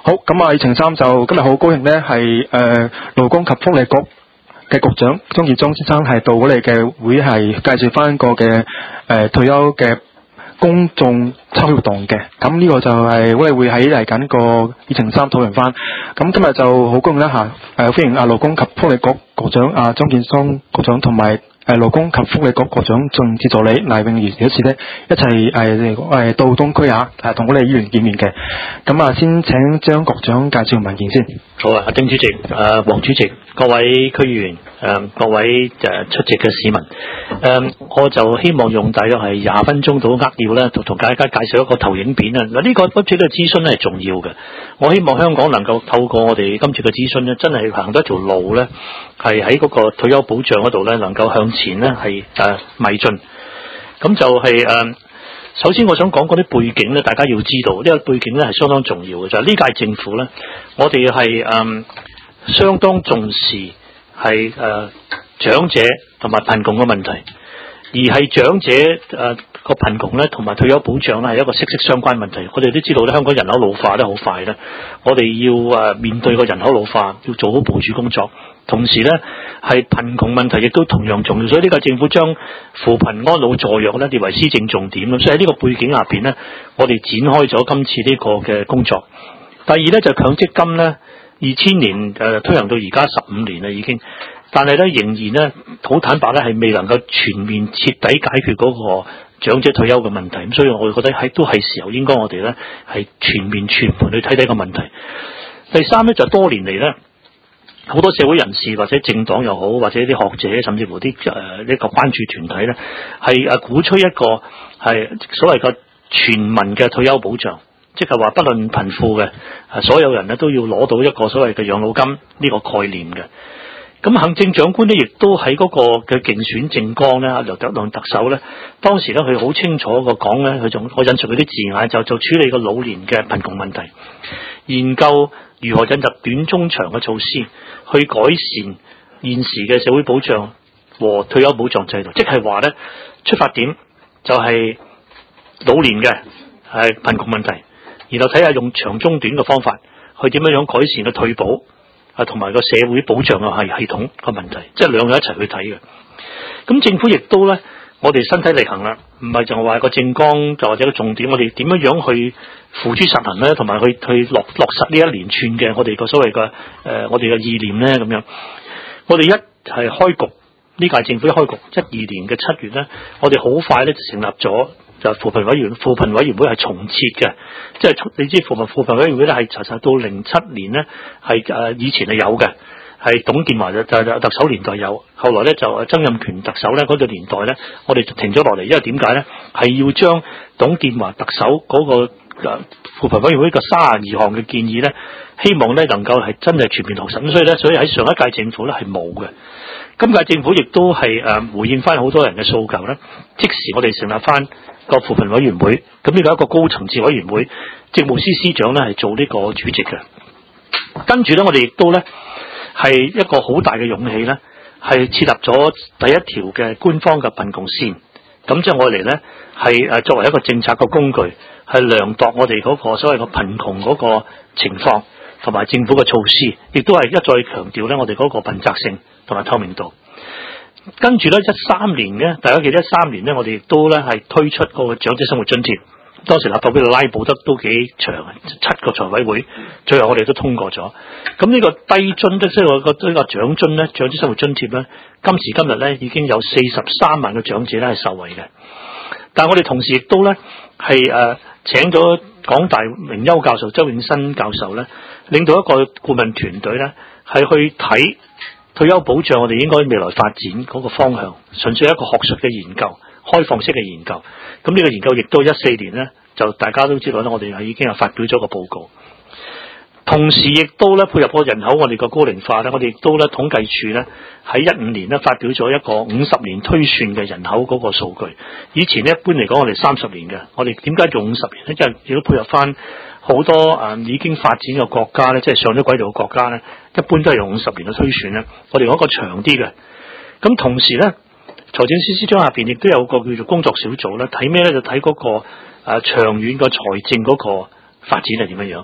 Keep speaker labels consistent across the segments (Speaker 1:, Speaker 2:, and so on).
Speaker 1: 好，咁啊，程生就今日好高興咧，係勞工及福利局嘅局長鍾建忠先生係到我哋嘅會係介紹翻個嘅退休嘅公眾參與活動嘅。咁呢個就係我哋會喺嚟緊個議程3討論翻。咁今日就好高興一下，歡迎勞工及福利局局長鍾建忠局長同埋勞工及福利局局長政治助理黎永如表示咧，一齊到東區同我哋議員見面嘅。咁先請張局長介紹文件先。
Speaker 2: 好啊，丁主席、黃主席、各位區議員、各位出席嘅市民，我就希望用大約係20分鐘到扼要咧，同大家介紹一個投影片啊。嗱，呢個今次嘅諮詢咧係重要嘅。我希望香港能夠透過我哋今次嘅諮詢咧，真係行到一條路咧，係喺嗰個退休保障嗰度咧，能夠向前咧係邁進。咁就係首先我想講嗰啲背景咧，大家要知道呢個背景咧係相當重要嘅，就係呢屆政府咧，我哋係相當重視係長者同埋貧窮嘅問題，而係長者個貧窮咧同埋退休保障咧係一個息息相關問題。我哋都知道咧，香港人口老化得好快咧，我哋要面對個人口老化，要做好部署工作。同時咧，係貧窮問題亦都同樣重要，所以呢個政府將扶貧安老助弱咧列為施政重點。所以喺呢個背景下邊咧，我哋展開咗今次呢個嘅工作。第二咧就強積金咧，2000年推行到而家15年啦已經，但係咧仍然咧好坦白咧係未能夠全面徹底解決嗰個長者退休嘅問題。咁所以我覺得都係時候應該我哋咧係全面全盤去睇睇個問題。第三咧就多年嚟咧，好多社會人士或者政黨又好，或者啲學者，甚至乎啲呢個關注團體咧，係鼓吹一個係所謂嘅全民嘅退休保障，即係話不論貧富嘅，所有人咧都要攞到一個所謂嘅養老金呢個概念嘅。咁行政長官咧，亦都喺嗰個嘅競選政綱咧，梁特首咧，當時咧佢好清楚個講咧，我引述佢啲字眼，就處理個老年嘅貧窮問題，研究如何引入短中長嘅措施，去改善現時嘅社會保障和退休保障制度。即係話咧，出發點就係老年嘅係貧窮問題，然後睇下用長中短嘅方法去點樣改善個退保同埋個社會保障嘅系統個問題，即係兩個一齊去睇嘅。咁政府亦都咧，我哋身體力行啦，唔係就係話個政綱就或者個重點，我哋點樣去付諸實行咧，同埋去落實呢一連串嘅我哋個所謂嘅我哋嘅意念咧咁樣。我哋一係開局，呢屆政府一開局，12年嘅7月咧，我哋好快咧就成立咗就扶貧委員會係重設嘅，即係你知扶貧委員會咧係查實到07年咧係以前係有嘅，係董建華就特首年代有，後來咧就曾蔭權特首咧嗰個年代咧，我哋就停咗落嚟，因為點解咧？係要將董建華特首嗰個扶貧委員會嘅32項嘅建議咧，希望咧能夠係真係全面落實。咁所以喺上一屆政府咧係冇嘅。今屆政府亦都係回應翻好多人嘅訴求咧，即時我哋成立翻個扶貧委員會，咁呢個一個高層次委員會，政務司司長咧係做呢個主席嘅。跟住咧，我哋亦都咧係一個好大嘅勇氣咧，係設立咗第一條嘅官方嘅貧窮線。咁即係我哋咧係作為一個政策嘅工具，係量度我哋嗰個所謂嘅貧窮嗰個情況，同埋政府嘅措施，亦都係一再強調咧我哋嗰個問責性同埋透明度。跟住咧13年咧，大家記得13年咧，我哋亦都咧係推出個長者生活津貼。當時立法會拉布得都幾長，7個財委會，最後我哋都通過咗。咁呢個低津即係呢個長津咧，長者生活津貼咧，今時今日咧已經有43萬嘅長者咧係受惠嘅。但係我哋同時亦都咧係請咗港大名優教授周永新教授咧，領導一個顧問團隊咧，係去睇退休保障我哋應該未來發展嗰個方向，純粹係一個學術嘅研究，開放式嘅研究。咁呢個研究亦都14年咧，就大家都知道咧，我哋係已經係發表咗個報告。同時亦都咧配合個人口我哋個高齡化咧，我哋亦都咧統計處咧喺15年咧發表咗一個50年推算嘅人口嗰個數據。以前咧一般嚟講我哋30年嘅，我哋點解用50年咧？因為亦都配合翻好多已經發展嘅國家咧，即係上咗軌道嘅國家咧，一般都係用50年嘅推算咧。我哋用一個長啲嘅。咁同時咧，財政司司長下邊亦都有個叫做工作小組咧，睇咩咧？就睇嗰個長遠個財政嗰個發展係點樣樣。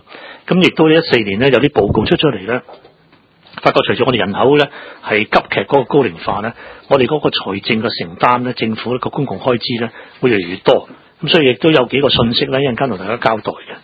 Speaker 2: 咁亦都呢14年咧有啲報告出嚟咧，發覺隨住我哋人口咧係急劇嗰個高齡化咧，我哋嗰個財政嘅承擔咧，政府個公共開支咧會越嚟越多。咁所以亦都有幾個信息咧，一陣間同大家交代嘅。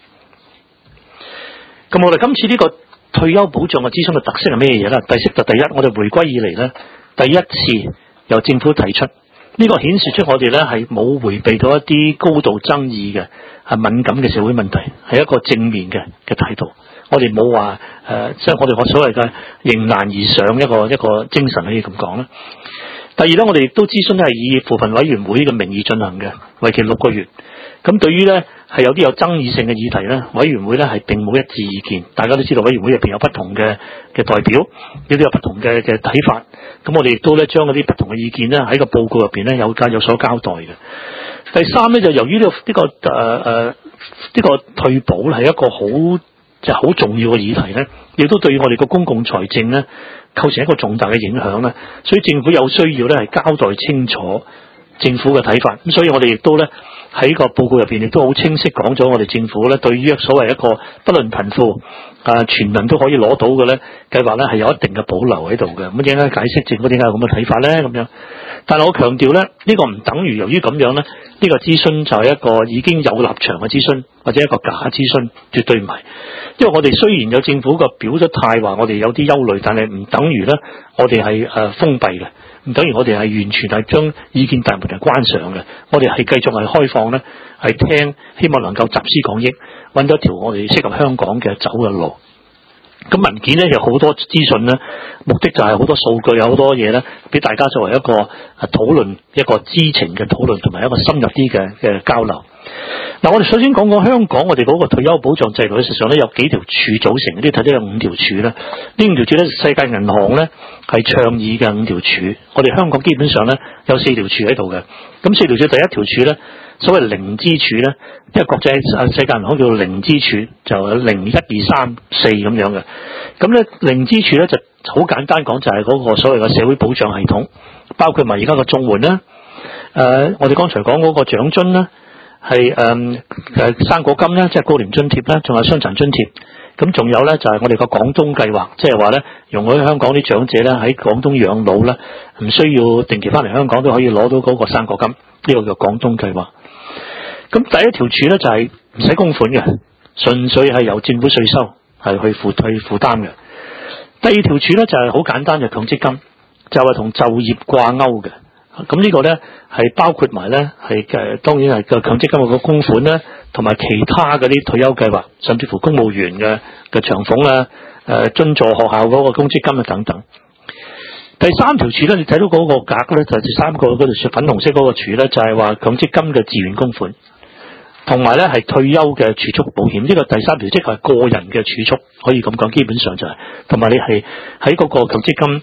Speaker 2: 咁我哋今次呢個退休保障嘅諮詢嘅特色係咩嘢咧？第一，我哋回歸以嚟咧，第一次由政府提出，呢個顯示出我哋咧係冇迴避到一啲高度爭議嘅係敏感嘅社會問題，係一個正面嘅態度。我哋冇話即係我哋所謂嘅迎難而上一個精神可以咁講啦。第二咧，我哋亦都諮詢咧係以扶貧委員會嘅名義進行嘅，為期6個月。咁對於咧係有啲有爭議性嘅議題咧，委員會咧係並冇一致意見。大家都知道委員會入邊有不同嘅代表，亦都有不同嘅睇法。咁我哋亦都咧將嗰啲不同嘅意見咧喺個報告入邊咧有所交代嘅。第三咧就由於呢個退保係一個好重要嘅議題咧，亦都對我哋個公共財政咧構成一個重大嘅影響咧，所以政府有需要咧係交代清楚政府嘅睇法。咁所以我哋亦都咧喺個報告入邊亦都好清晰講咗我哋政府咧對於所謂一個不論貧富全民都可以攞到嘅咧計劃咧係有一定嘅保留喺度嘅。咁點解解釋政府點解有咁嘅睇法咧？咁樣，但係我強調咧呢個唔等於由於咁樣咧呢個諮詢就係一個已經有立場嘅諮詢或者一個假諮詢，絕對唔係。因為我哋雖然有政府個表咗態話我哋有啲憂慮，但係唔等於咧我哋係封閉嘅，唔等於我哋係完全係將意見大門係關上嘅。我哋係繼續係開放咧，係聽，希望能夠集思廣益，揾到一條我哋適合香港嘅走嘅路。咁文件咧有好多資訊咧，目的就係好多數據，有好多嘢咧，俾大家作為一個討論，一個知情嘅討論，同埋一個深入啲嘅交流。嗱，我哋首先講香港，我哋嗰個退休保障制度，實際上咧有幾條柱組成，呢睇到有5條柱啦。呢5條柱咧，世界銀行咧係倡議嘅5條柱，我哋香港基本上咧有4條柱喺度嘅。咁4條柱第一條柱咧，所謂零支柱咧，因為國際世界銀行叫做零支柱，就有0、1、2、3、4咁樣嘅。咁咧零支柱咧就好簡單講，就係嗰個所謂嘅社會保障系統，包括埋而家個綜援啦，我哋剛才講嗰個長津啦。係生果金咧，即係高齡津貼啦，仲有傷殘津貼。咁仲有咧就係我哋個廣東計劃，即係話咧容許香港啲長者咧喺廣東養老啦，唔需要定期翻嚟香港都可以攞到嗰個生果金，呢個叫廣東計劃。咁第一條柱咧就係唔使供款嘅，純粹係由政府稅收係去負擔嘅。第二條柱咧就係好簡單，就強積金，就係同就業掛鈎嘅。咁呢個咧係包括埋咧係當然係個強積金個供款咧，同埋其他嗰啲退休計劃，甚至乎公務員嘅長俸啊、津助學校嗰個公積金啊等等。第三條柱咧，你睇到嗰個格咧，就係第三個嗰條粉紅色嗰個柱咧，就係話強積金嘅自願供款，同埋咧係退休嘅儲蓄保險。呢個第三條即係個人嘅儲蓄，可以咁講，基本上就係同埋你係喺嗰個強積金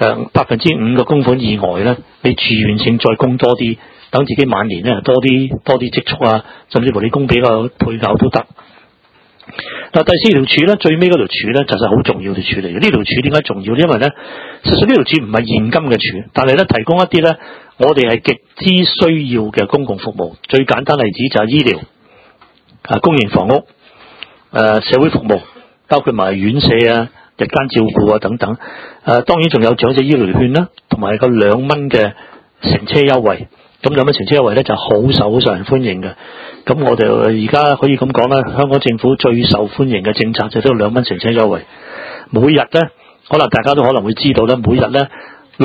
Speaker 2: 5%嘅供款以外咧，你自願性再供多啲，等自己晚年咧多啲積蓄啊，甚至乎你供俾個配偶都得。嗱，第4條柱咧，最尾嗰條柱咧，就係好重要條柱嚟嘅。呢條柱點解重要？因為咧，實際呢條柱唔係現金嘅柱，但係咧提供一啲咧，我哋係極之需要嘅公共服務。最簡單例子就係醫療、公營房屋、社會服務，包括埋院舍啊、日間照顧啊等等。當然仲有長者醫療券啦，同埋個2蚊嘅乘車優惠。咁2蚊乘車優惠咧就好受人歡迎嘅。咁我哋而家可以咁講啦，香港政府最受歡迎嘅政策就係2蚊乘車優惠。每日咧，可能大家都可能會知道咧，每日咧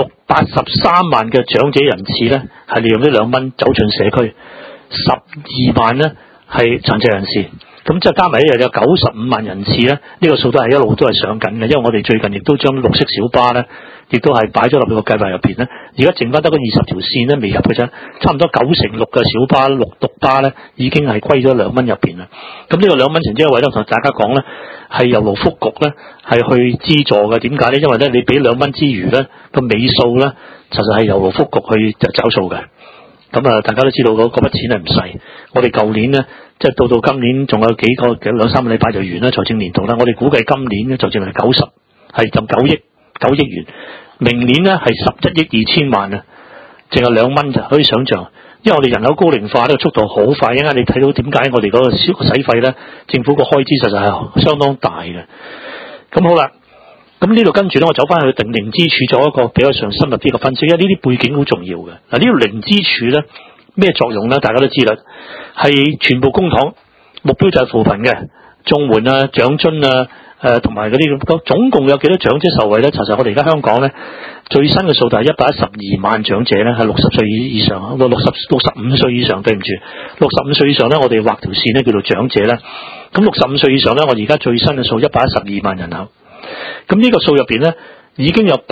Speaker 2: 683萬嘅長者人次咧係利用呢2蚊走進社區，12萬咧係殘疾人士。咁即係加埋一日有95萬人次咧，呢個數都係一路都係上緊嘅。因為我哋最近亦都將綠色小巴咧，亦都係擺咗落去個計劃入邊咧。而家剩翻得個20條線咧未入嘅啫，差唔多96%嘅小巴、綠巴咧已經係歸咗2蚊入邊啦。咁呢個2蚊乘車優惠咧，同大家講咧係由勞福局咧係去資助嘅。點解咧？因為咧你俾2蚊之餘咧個尾數咧，其實係由勞福局去找數嘅。咁大家都知道嗰筆錢係唔細。我哋舊年咧，即係到今年仲有2-3個禮拜就完啦，財政年度啦。我哋估計今年咧就淨係90，係就9億元。明年咧係11億2千萬啊，淨係2蚊就可以想象。 因為我哋人口高齡化呢個速度好快，一陣間你睇到點解我哋嗰個使費咧，政府個開支實在係相當大嘅。咁好啦，咁呢度跟住咧，我走翻去定零支柱做一個比較上深入啲嘅分析，因為呢啲背景好重要嘅。嗱，呢個零支柱咧咩作用咧？大家都知啦，係全部公帑，目標就係扶貧嘅，綜援啊、長津啊。同埋嗰啲咁，總共有幾多長者受惠咧？其實我哋而家香港咧最新嘅數就係112萬長者咧，係60歲以上，65歲以上，對唔住，65歲以上咧，我哋畫條線咧叫做長者咧。咁65歲以上咧，我哋而家最新嘅數112萬人口。咁呢個數入邊咧，已經有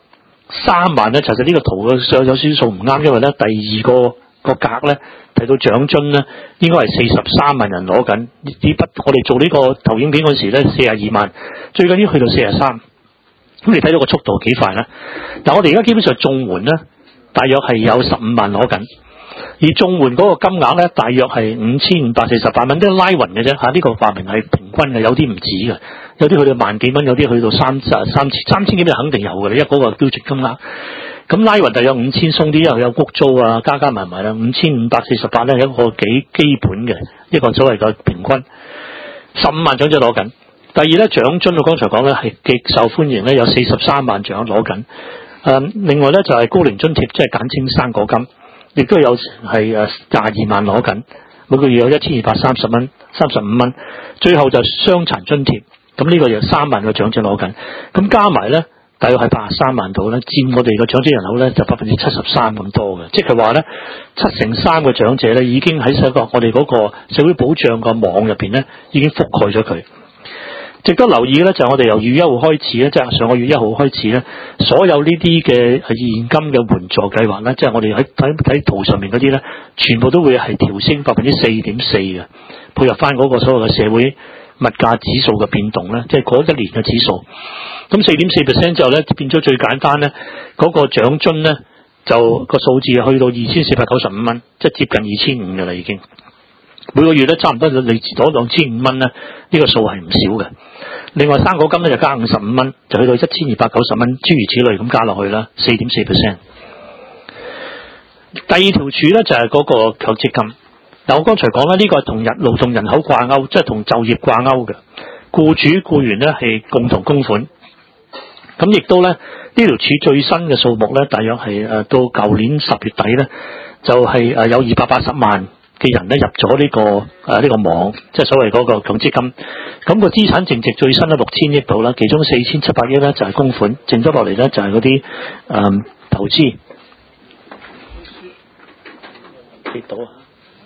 Speaker 2: 83萬咧。其實呢個圖嘅上有少少數唔啱，因為咧第二個格咧提到長津咧，應該係43萬人攞緊呢筆。我哋做呢個投影片嗰時咧42萬，最緊要去到43。咁你睇到個速度幾快咧？但我哋而家基本上綜援咧，大約係有15萬攞緊，而綜援嗰個金額咧，大約係5548蚊，都拉勻嘅啫嚇。呢個話明係平均嘅，有啲唔止嘅，有啲去到萬幾蚊，有啲去到三千幾蚊，肯定有嘅，因為嗰個標準金額。咁拉勻就有5000鬆啲，又有屋租啊，加埋埋啦，5548咧，係一個幾基本嘅一個所謂嘅平均。15萬長者攞緊。第二咧，長津我剛才講咧係極受歡迎咧，有43萬長攞緊。另外咧就係高齡津貼，即係簡稱生果金，亦都有係22萬攞緊，每個月有1230蚊、35蚊。最後就傷殘津貼，咁呢個有3萬個長者攞緊，咁加埋咧。大約係83萬度咧，佔我哋嘅長者人口咧就73%咁多嘅，即係話咧3/7嘅長者咧已經喺我哋嗰個社會保障個網入邊咧已經覆蓋咗佢。值得留意嘅咧就係我哋由2月1號開始咧，即係上個月1號開始咧，所有呢啲嘅現金嘅援助計劃咧，即係我哋喺圖上面嗰啲咧，全部都會係調升4.4%嘅，配合翻嗰個所謂嘅社會物價指數嘅變動咧，即係嗰一年嘅指數。咁4.4% 之後咧，變咗最簡單咧，嗰個長津咧就個數字去到2495蚊，即係接近2500嘅啦已經。每個月咧差唔多你攞2500蚊咧，呢個數係唔少嘅。另外生果金咧就加55蚊，就去到1290蚊，諸如此類咁加落去啦，4.4%。第二條柱咧就係嗰個強積金。嗱，我剛才講啦，呢個係同勞動人口掛鈎，即係同就業掛鈎嘅，僱主僱員咧係共同供款。咁亦都咧呢條柱最新嘅數目咧，大約係到舊年10月底咧，就係有280萬嘅人咧入咗呢個網，即係所謂嗰個強積金。咁個資產淨值最新咧6000億度啦，其中4700億咧就係供款，剩咗落嚟咧就係嗰啲投資。跌到啊！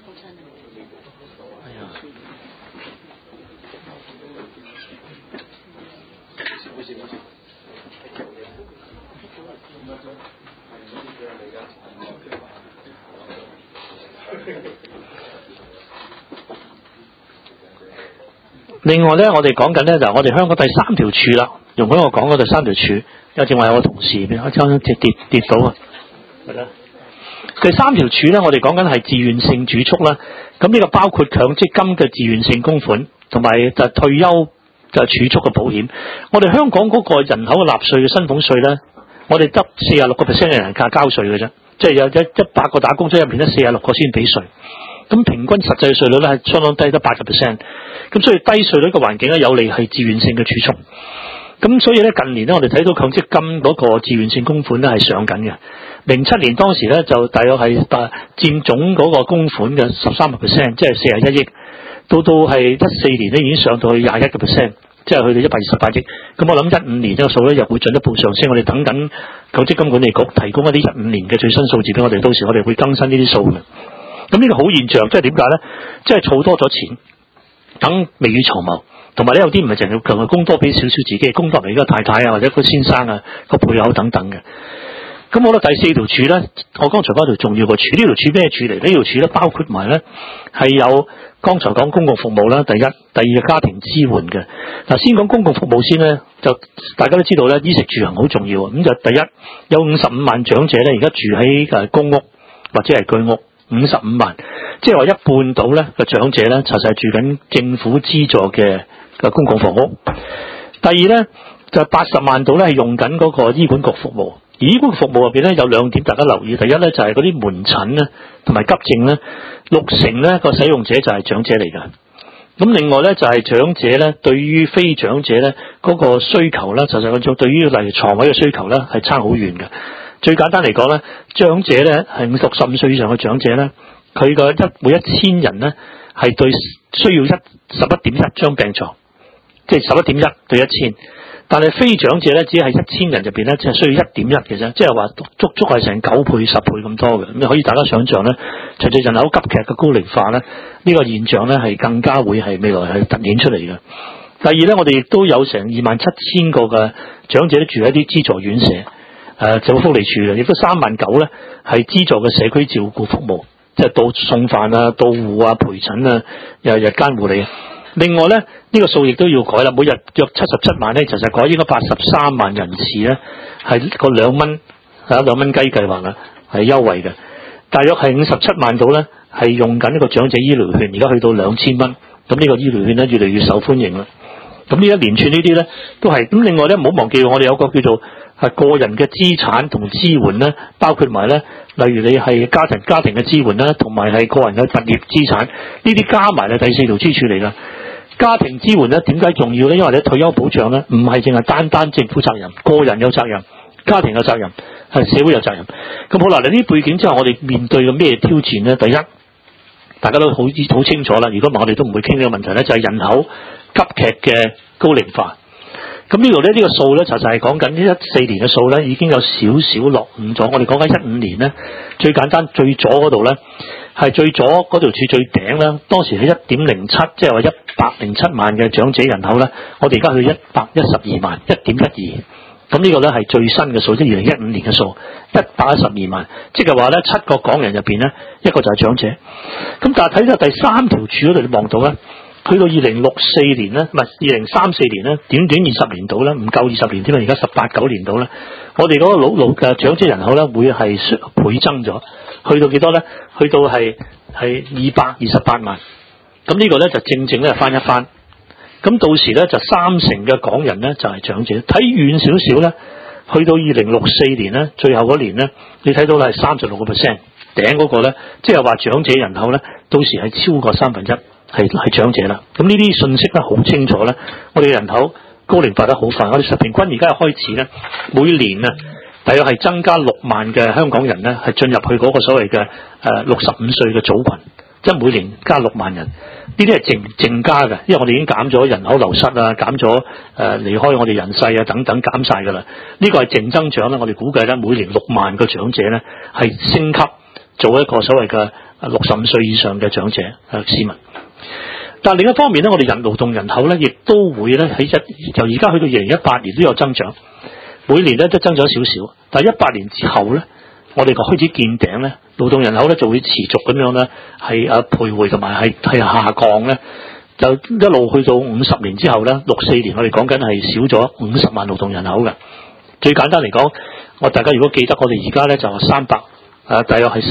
Speaker 2: 另外咧，我哋講緊咧就係我哋香港第3條柱啦。容許我講嗰第3條柱，因為正話有個同事啱啱跌到啊，係啦。第3條柱咧，我哋講緊係自願性儲蓄啦。咁呢個包括強積金嘅自願性供款，同埋就退休就儲蓄嘅保險。我哋香港嗰個人口嘅納稅嘅薪俸稅咧，我哋得46% 嘅人交稅嘅啫，即係有100個打工仔入面咧46個先俾稅。咁平均實際稅率咧係相當低，得8%。咁所以低稅率嘅環境咧有利係自願性嘅儲蓄。咁所以咧近年咧我哋睇到強積金嗰個自願性供款咧係上緊嘅。07年當時咧就大約係佔總嗰個供款嘅13%，即係41億。到係14年咧已經上到去21%，即係去到128億。咁我諗15年呢個數咧又會進一步上升。我哋等緊強積金管理局提供一啲15年嘅最新數字俾我哋，到時我哋會更新呢啲數嘅。咁呢個好現象，即係點解咧？即係儲多咗錢，等未雨綢繆，同埋咧有啲唔係淨係強係供多俾少少自己，供多俾個太太啊，或者個先生啊、個配偶等等嘅。咁好啦，第4條柱咧，我剛才嗰條重要個柱，呢條柱咩柱嚟？呢條柱咧包括埋咧係有剛才講公共服務啦，第一、第二家庭支援嘅。嗱，先講公共服務先咧，就大家都知道咧，衣食住行好重要。咁就第一有55萬長者咧，而家住喺公屋或者係居屋。55萬，即係話一半到咧個長者咧，其實係住緊政府資助嘅公共房屋。第二咧就80萬到咧係用緊嗰個醫管局服務， 而醫管局服務入邊咧有兩點大家留意，第一咧就係嗰啲門診咧同埋急症咧，60%咧個使用者就係長者嚟㗎。咁另外咧就係長者咧對於非長者咧嗰個需求咧，實際上對於例如床位嘅需求咧係差好遠嘅。最簡單嚟講咧，長者咧係65歲以上嘅長者咧，佢個每1000人咧係對需要11.1張病床，即係11.1對1000。但係非長者咧，只係1000人入邊咧，只係需要1.1嘅啫，即係話足係成9倍、10倍咁多嘅。咁你可以大家想象咧，隨住人口急劇嘅高齡化咧，呢個現象咧係更加會係未來係突顯出嚟嘅。第二咧，我哋亦都有成27000個嘅長者都住喺啲資助院舍，政府福利署嘅，亦都39000咧係資助嘅社區照顧服務，即係到送飯啊、到戶啊、陪診啊、又日間護理。另外咧，呢個數亦都要改啦，每日約77萬咧，其實改應該83萬人次咧，係個2蚊雞計劃啦，係優惠嘅。大約係57萬度咧，係用緊呢個長者醫療券，而家去到2000蚊，咁呢個醫療券咧越嚟越受歡迎啦。咁呢一連串呢啲咧都係咁。另外咧，唔好忘記我哋有個叫做個人嘅資產同支援咧，包括埋咧，例如你係家庭嘅支援啦，同埋係個人嘅物業資產，呢啲加埋咧第4條支柱嚟啦。家庭支援咧點解重要咧？因為你退休保障咧唔係淨係單政府責任，個人有責任，家庭有責任，係社會有責任。咁好啦，你呢啲背景之後，我哋面對嘅咩挑戰咧？第一，大家都好清楚啦。如果唔係，我哋都唔會傾呢個問題咧，就係人口急劇嘅高齡化。咁呢度咧呢個數咧，就係講緊14年嘅數咧，已經有少少落伍咗。我哋講緊15年咧，最簡單最左嗰度咧，係最左嗰條柱最頂咧，當時係 1.07， 即係話107萬嘅長者人口咧，我哋而家去112萬 1.12。咁呢個咧係最新嘅數，即係2015年嘅數，112萬，即係話咧7個港人入邊咧，一個就係長者。咁但係睇到第3條柱嗰度，你望到咧。去到2064年咧，唔係2034年咧，短短20年度咧，唔夠20年添啊！而家18-19年度咧，我哋嗰個老嘅長者人口咧會係倍增咗，去到幾多咧？去到係228萬。咁呢個咧就正正咧翻一番。咁到時咧就30%嘅港人咧就係長者。睇遠少少咧，去到2064年咧，最後嗰年咧，你睇到咧係36%，頂嗰個咧，即係話長者人口咧，到時係超過1/3。係長者啦，咁呢啲信息咧好清楚咧。我哋人口高齡化得好快，我哋平均而家開始咧，每年啊，大約係增加6萬嘅香港人咧，係進入去嗰個所謂嘅65歲嘅組群，即係每年加6萬人。呢啲係淨加嘅，因為我哋已經減咗人口流失啊，減咗離開我哋人世啊等等減晒㗎啦。呢個係淨增長啦。我哋估計咧，每年6萬個長者咧係升級做一個所謂嘅65歲以上嘅長者市民。但另一方面咧，我哋勞動人口咧，亦都會咧喺由而家去到2018年都有增長，每年咧都增長少少。但係18年之後咧，我哋就開始見頂咧，勞動人口咧就會持續咁樣咧係徘徊同埋係下降咧，就一路去到50年之後咧，64年我哋講緊係少咗50萬勞動人口嘅。最簡單嚟講，大家如果記得我哋而家咧就係大約係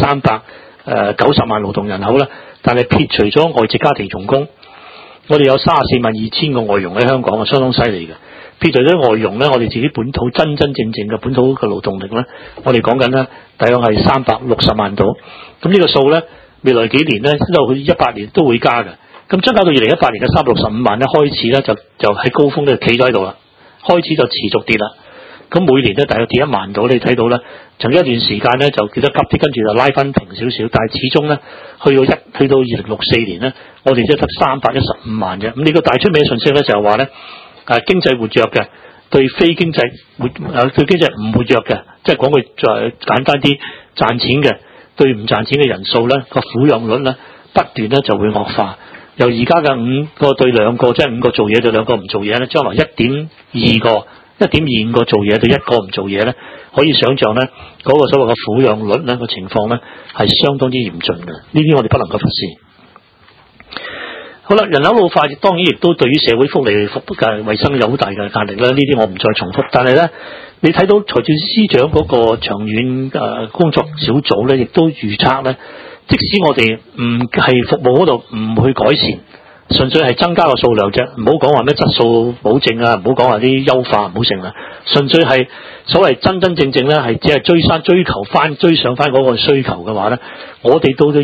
Speaker 2: 390萬勞動人口啦，但係撇除咗外籍家庭傭工。我哋有342000個外傭喺香港啊，相當犀利嘅。撇除咗外傭咧，我哋自己本土真正嘅本土嘅勞動力咧，我哋講緊咧，大約係360萬度。咁呢個數咧，未來幾年咧，一路去18年都會加嘅。咁增加到2018年嘅365萬咧，開始咧就喺高峰咧企咗喺度啦，開始就持續跌啦。咁每年咧大約跌1萬度，你睇到咧，曾經一段時間咧就跌得急啲，跟住就拉翻平少少，但係始終咧去到2064年咧，我哋只得315萬啫。咁呢個大出名嘅信息咧就係話咧，經濟活躍嘅對非經濟對經濟唔活躍嘅，即係講句再簡單啲，賺錢嘅對唔賺錢嘅人數咧個撫養率咧不斷咧就會惡化，由而家嘅5個對2個，即係5個做嘢對2個唔做嘢咧，將來1.25個做嘢對1個唔做嘢咧，可以想象咧嗰個所謂嘅撫養率咧個情況咧係相當之嚴峻嘅。呢啲我哋不能夠忽視。好啦，人口老化當然亦都對於社會福利衛生有好大嘅壓力啦。呢啲我唔再重複。但係咧，你睇到財政司長嗰個長遠工作小組咧，亦都預測咧，即使我哋唔係服務嗰度唔去改善， 純粹係增加個數量啫，唔好講話咩質素保證啊，唔好講話啲優化唔好成啦，純粹係所謂真真正正咧係只係追上翻嗰個需求嘅話咧，我哋到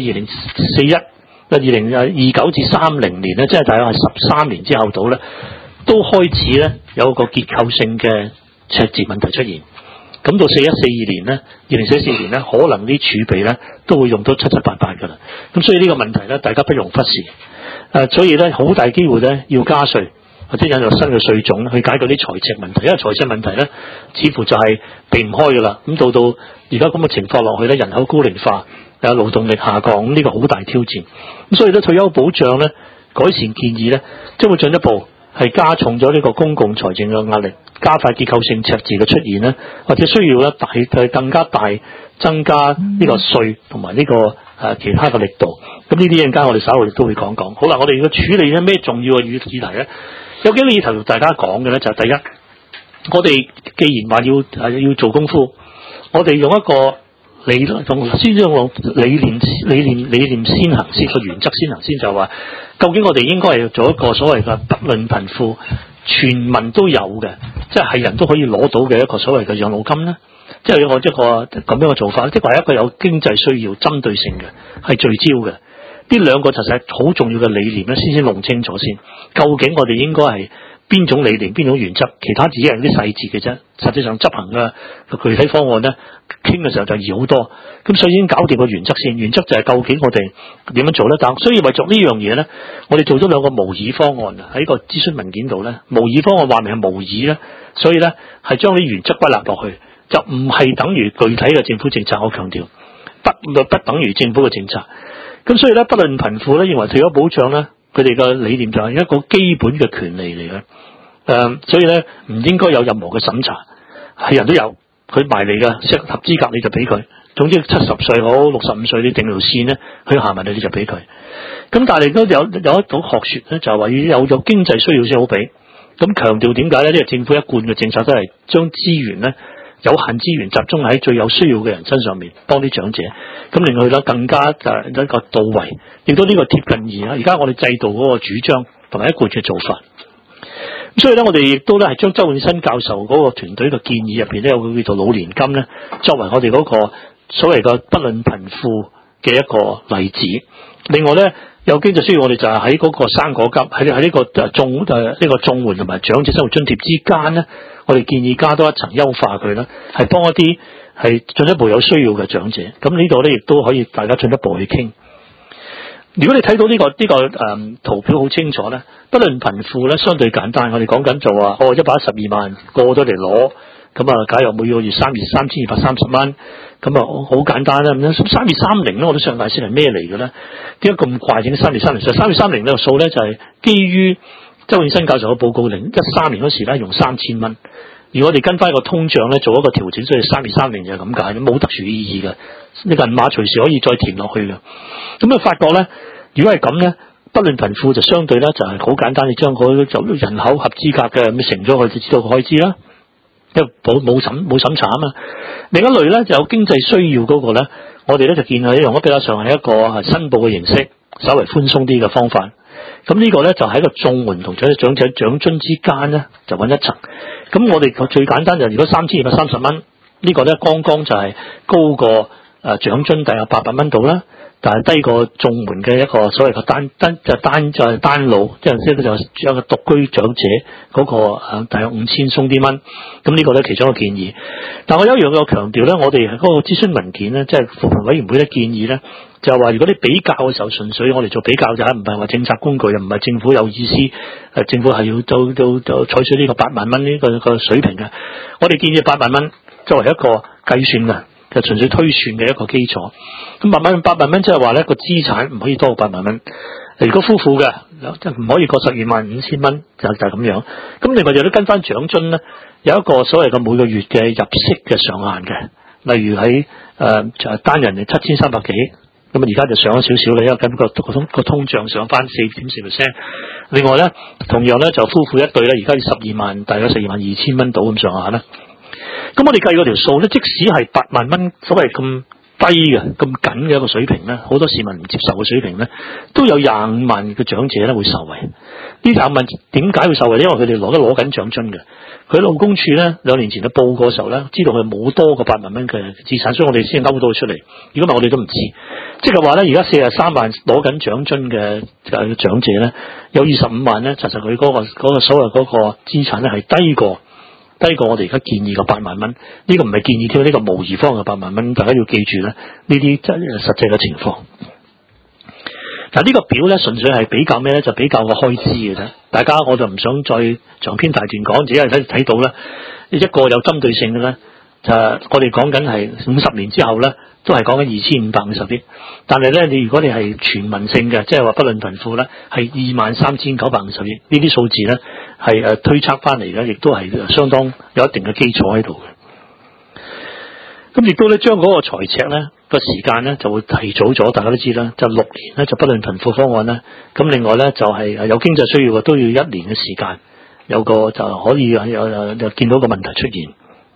Speaker 2: 2029至30年咧，即係大概係13年之後到咧，都開始咧有個結構性嘅赤字問題出現。咁到41、42年咧，2044年咧，可能啲儲備咧都會用到七七八八㗎啦。咁所以呢個問題咧，大家不容忽視。所以咧，好大機會咧要加稅或者引入新嘅稅種去解決啲財赤問題，因為財赤問題咧似乎就係避唔開㗎啦。咁到而家咁嘅情況落去咧，人口高齡化，勞動力下降，咁呢個好大挑戰。咁所以咧，退休保障咧改善建議咧，將會進一步係加重咗呢個公共財政嘅壓力，加快結構性赤字嘅出現咧，或者需要咧更加大增加呢個稅同埋呢個其他嘅力度。咁呢啲一陣間我哋稍後亦都會講講。好啦，我哋要處理咧咩重要嘅議題咧？有幾個議題同大家講嘅咧，就係第一，我哋既然話要做功夫，我哋用一個先用理念先行先，個原則先行先，就話究竟我哋應該係做一個所謂嘅不論貧富，全民都有嘅，即係人都可以攞到嘅一個所謂嘅養老金咧，即係一個咁樣嘅做法，即係話一個有經濟需要、針對性嘅，係聚焦嘅。呢兩個就係好重要嘅理念咧，先弄清楚先。究竟我哋應該係邊種理念、邊種原則？其他只係啲細節嘅啫。實際上執行嘅具體方案咧，傾嘅時候就易好多。咁所以已經搞掂個原則先。原則就係究竟我哋點樣做咧？但所以為咗呢樣嘢咧，我哋做咗兩個模擬方案喺個諮詢文件度咧。模擬方案話明係模擬咧，所以咧係將啲原則歸納落去，就唔係等於具體嘅政府政策。我強調，不等於政府嘅政策。咁所以咧，不論貧富咧，認為退休保障咧，佢哋嘅理念就係一個基本嘅權利嚟嘅。所以咧唔應該有任何嘅審查，係人都有，佢埋嚟嘅，適合資格你就俾佢。總之70歲好65歲，你定條線咧，佢行埋你就俾佢。咁但係亦都有一種學說咧，就係話有經濟需要先好俾。咁強調點解咧？呢個政府一貫嘅政策都係將資源咧，有限資源集中喺最有需要嘅人身上面，幫啲長者，咁令佢咧更加一個到位，亦都呢個貼近而家我哋制度嗰個主張同埋一貫嘅做法。所以咧，我哋亦都咧係將周永新教授嗰個團隊嘅建議入邊咧，有個叫做老年金咧，作為我哋嗰個所謂嘅不論貧富嘅一個例子。另外咧，有經濟需要，我哋就係喺嗰個生果金喺呢個綜援同埋長者生活津貼之間咧，我哋建議加多一層優化佢啦，係幫一啲係進一步有需要嘅長者。咁呢度咧亦都可以大家進一步去傾。如果你睇到呢個圖表好清楚咧，不論貧富咧相對簡單。我哋講緊就話112萬過咗嚟攞，咁啊假如每個月3230蚊，咁啊好簡單啦。咁3230咧，我都想解釋係咩嚟嘅咧？點解咁怪整3230？其實3230呢個數咧就係基於周永新教授嘅報告，2013年嗰時咧用3000蚊，而我哋跟翻個通脹咧做一個調整，所以3230就係咁解，冇特殊意義嘅。呢個銀碼隨時可以再填落去嘅。咁啊發覺咧，如果係咁咧，不論貧富就相對咧就係好簡單，你將嗰人口合資格嘅咁乘咗佢就知道個開支啦，因為冇審查啊嘛。另一類咧就有經濟需要嗰個咧，我哋咧就建議用咗比較上係一個係申報嘅形式，稍微寬鬆啲嘅方法。咁呢個咧就喺個綜援同長者長津之間咧就揾一層。咁我哋最簡單就如果3230蚊呢個咧，剛剛就係高過長津大約800蚊度啦，但係低過綜援嘅一個所謂嘅單老，即係有個獨居長者嗰個大約5000鬆啲蚊。咁呢個咧其中一個建議。但我有一樣嘅強調咧，我哋嗰個諮詢文件咧，即係扶貧委員會咧建議咧，就係話如果你比較嘅時候，純粹我哋做比較就係唔係話政策工具，又唔係政府有意思，政府係要到採取呢個8萬蚊呢個水平嘅。我哋建議8萬蚊作為一個計算嘅。就純粹推算嘅一個基礎，咁8萬蚊即係話咧個資產唔可以多過8萬蚊。如果夫婦嘅即係唔可以過125000蚊，就係咁樣。咁另外就都跟翻長津咧，有一個所謂嘅每個月嘅入息嘅上限嘅，例如喺單人係7300幾，咁而家就上咗少少啦，因為跟個通脹上翻4.4%。另外咧，同樣咧就夫婦一對咧，而家要12萬，大概122000蚊到咁上下啦。咁我哋計嗰條數咧，即使係8萬蚊，所謂咁低嘅咁緊嘅一個水平咧，好多市民唔接受嘅水平咧，都有25萬嘅長者咧會受惠。呢25萬點解會受惠呢？因為佢哋攞緊獎津嘅。佢勞工處咧2年前就報過嘅時候咧，知道佢冇多過8萬蚊嘅資產，所以我哋先勾到佢出嚟。如果唔係我哋都唔知。即係話咧，而家43萬攞緊獎津嘅長者咧，有25萬咧，其實佢嗰個所謂嗰個資產咧係低過我哋而家建議嘅8萬蚊。呢個唔係建議添，呢個模擬方嘅8萬蚊，大家要記住咧，呢啲真係實際嘅情況。嗱，呢個表咧純粹係比較咩咧？就比較個開支嘅啫。大家我就唔想再長篇大段講，只係睇到咧一個有針對性嘅咧，就我哋講緊係50年之後咧，都係講緊2550億。但係咧，如果你係全民性嘅，即係話不論貧富咧，係23950億。呢啲數字咧係推測翻嚟嘅，亦都係相當有一定嘅基礎喺度嘅。咁亦都咧將嗰個財赤咧個時間咧就會提早咗，大家都知啦，就6年咧就不論貧富方案咧。咁另外咧就係有經濟需要嘅都要1年嘅時間，有個就可以有見到個問題出現。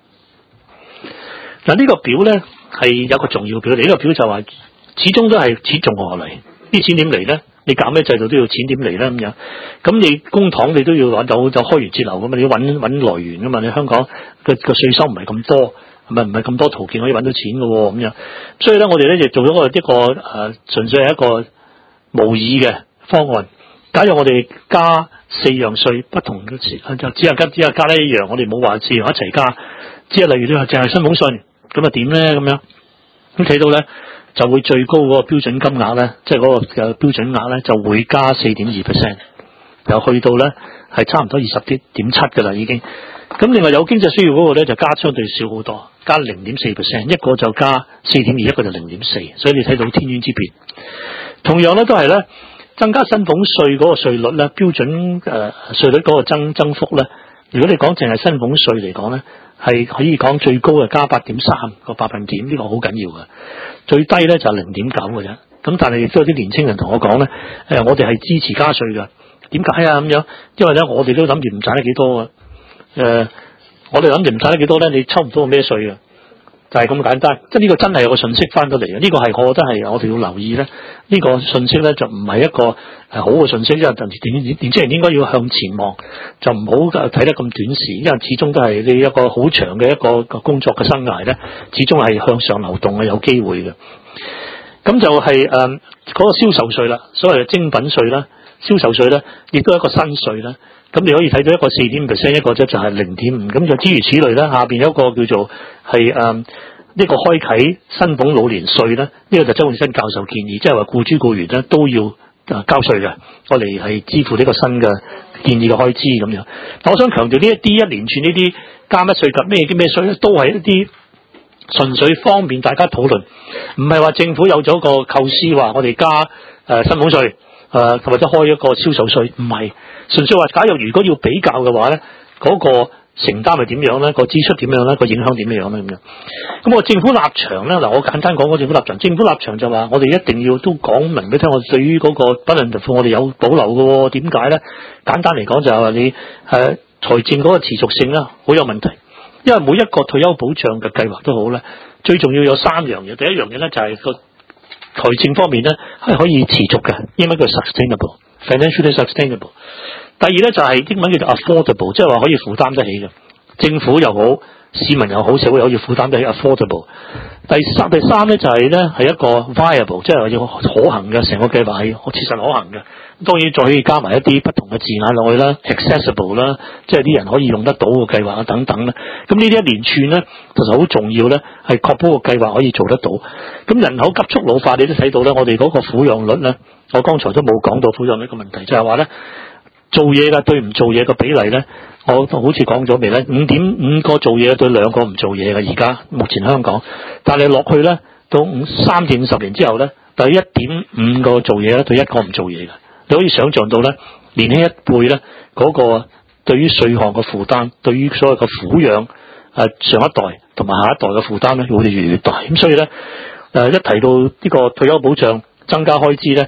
Speaker 2: 嗱，呢個表咧係有個重要嘅表嚟，呢個表就話始終都係錢從何嚟？啲錢點嚟咧？你搞咩制度都要錢點嚟咧咁樣。咁你公帑你都要有開源節流噶嘛，你要揾來源噶嘛。你香港個稅收唔係咁多。唔係咁多途徑可以揾到錢嘅喎，咁樣，所以咧我哋咧就做咗一個純粹係一個模擬嘅方案。假如我哋加4樣稅，不同嘅就只係加呢一樣，我哋冇話4樣一齊加，只係例如咧淨係薪俸稅，咁啊點咧咁樣？咁睇到咧就會最高嗰個標準金額咧，即係嗰個嘅標準額咧就會加 4.2%， 又去到咧係差唔多20.7嘅啦已經。咁另外有經濟需要嗰個咧就加相對少好多，加 0.4%， 一個就加 4.2， 一個就 0.4， 所以你睇到天淵之別。同樣咧都係咧增加薪俸稅嗰個稅率咧，標準稅率嗰個增幅咧，如果你講淨係薪俸稅嚟講咧，係可以講最高係加 8.3個百分點，呢個好緊要嘅。最低咧就 0.9 嘅啫。咁但係亦都有啲年青人同我講咧，我哋係支持加稅嘅。點解啊咁樣？因為咧我哋都諗住唔賺得幾多嘅。我哋諗住唔賺得幾多咧，你抽唔到個咩稅嘅，就係咁簡單。即係呢個真係有個信息翻到嚟嘅，呢個係我覺得係我哋要留意咧。呢個信息咧就唔係一個好嘅信息，因為年青人應該要向前望，就唔好睇得咁短視，因為始終都係你一個好長嘅一個工作嘅生涯咧，始終係向上流動嘅，有機會嘅。咁就係嗰個銷售稅啦，所謂嘅精品稅啦，銷售稅咧，亦都係一個新稅啦。咁你可以睇到一個 4.5%， 一個就係 0.5， 咁就諸如此類啦。下邊有一個叫做係呢個開啓薪俸老年稅咧，呢個就周永新教授建議，即係話僱主僱員咧都要交稅嘅，我哋係支付呢個新嘅建議嘅開支咁樣。但我想強調呢一啲一連串呢啲加乜稅及咩稅咧，都係一啲純粹方便大家討論，唔係話政府有咗個構思話我哋加薪俸稅或者開一個銷售稅，唔係。純粹話，假如果要比較嘅話咧，嗰個承擔係點樣咧？個支出點樣咧？個影響點樣咧？咁樣。咁我政府立場咧，嗱我簡單講個政府立場。政府立場就話，我哋一定要都講明俾聽，我對於嗰個不論貧富，我哋有保留嘅喎。點解咧？簡單嚟講就係話你財政嗰個持續性啦，好有問題。因為每一個退休保障嘅計劃都好咧，最重要有3樣嘢。第一樣嘢咧就係個財政方面咧係可以持續嘅，英文叫 sustainable，financially sustainable。第二咧就係英文叫做 affordable， 即係話可以負擔得起嘅，政府又好，市民又好，社會可以負擔得起 affordable。第三咧就係咧係一個 viable， 即係話要可行嘅，成個計劃係切實可行嘅。當然再可以加埋一啲不同嘅字眼落去啦 ，accessible 啦，即係啲人可以用得到嘅計劃啊等等啦。咁呢啲一連串咧其實好重要咧，係確保個計劃可以做得到。咁人口急速老化，你都睇到咧，我哋嗰個撫養率咧，我剛才都冇講到撫養率嘅問題，就係話咧。做嘢嘅對唔做嘢嘅比例咧，我好似講咗未咧？5.5個做嘢對2個唔做嘢嘅，而家目前香港，但係落去咧到3至50年之後咧，就 1.5個做嘢咧對1個唔做嘢嘅。你可以想象到咧，年輕一輩咧嗰個對於稅項嘅負擔，對於所謂嘅撫養上一代同埋下一代嘅負擔咧，會越嚟越大。咁所以咧一提到呢個退休保障增加開支咧。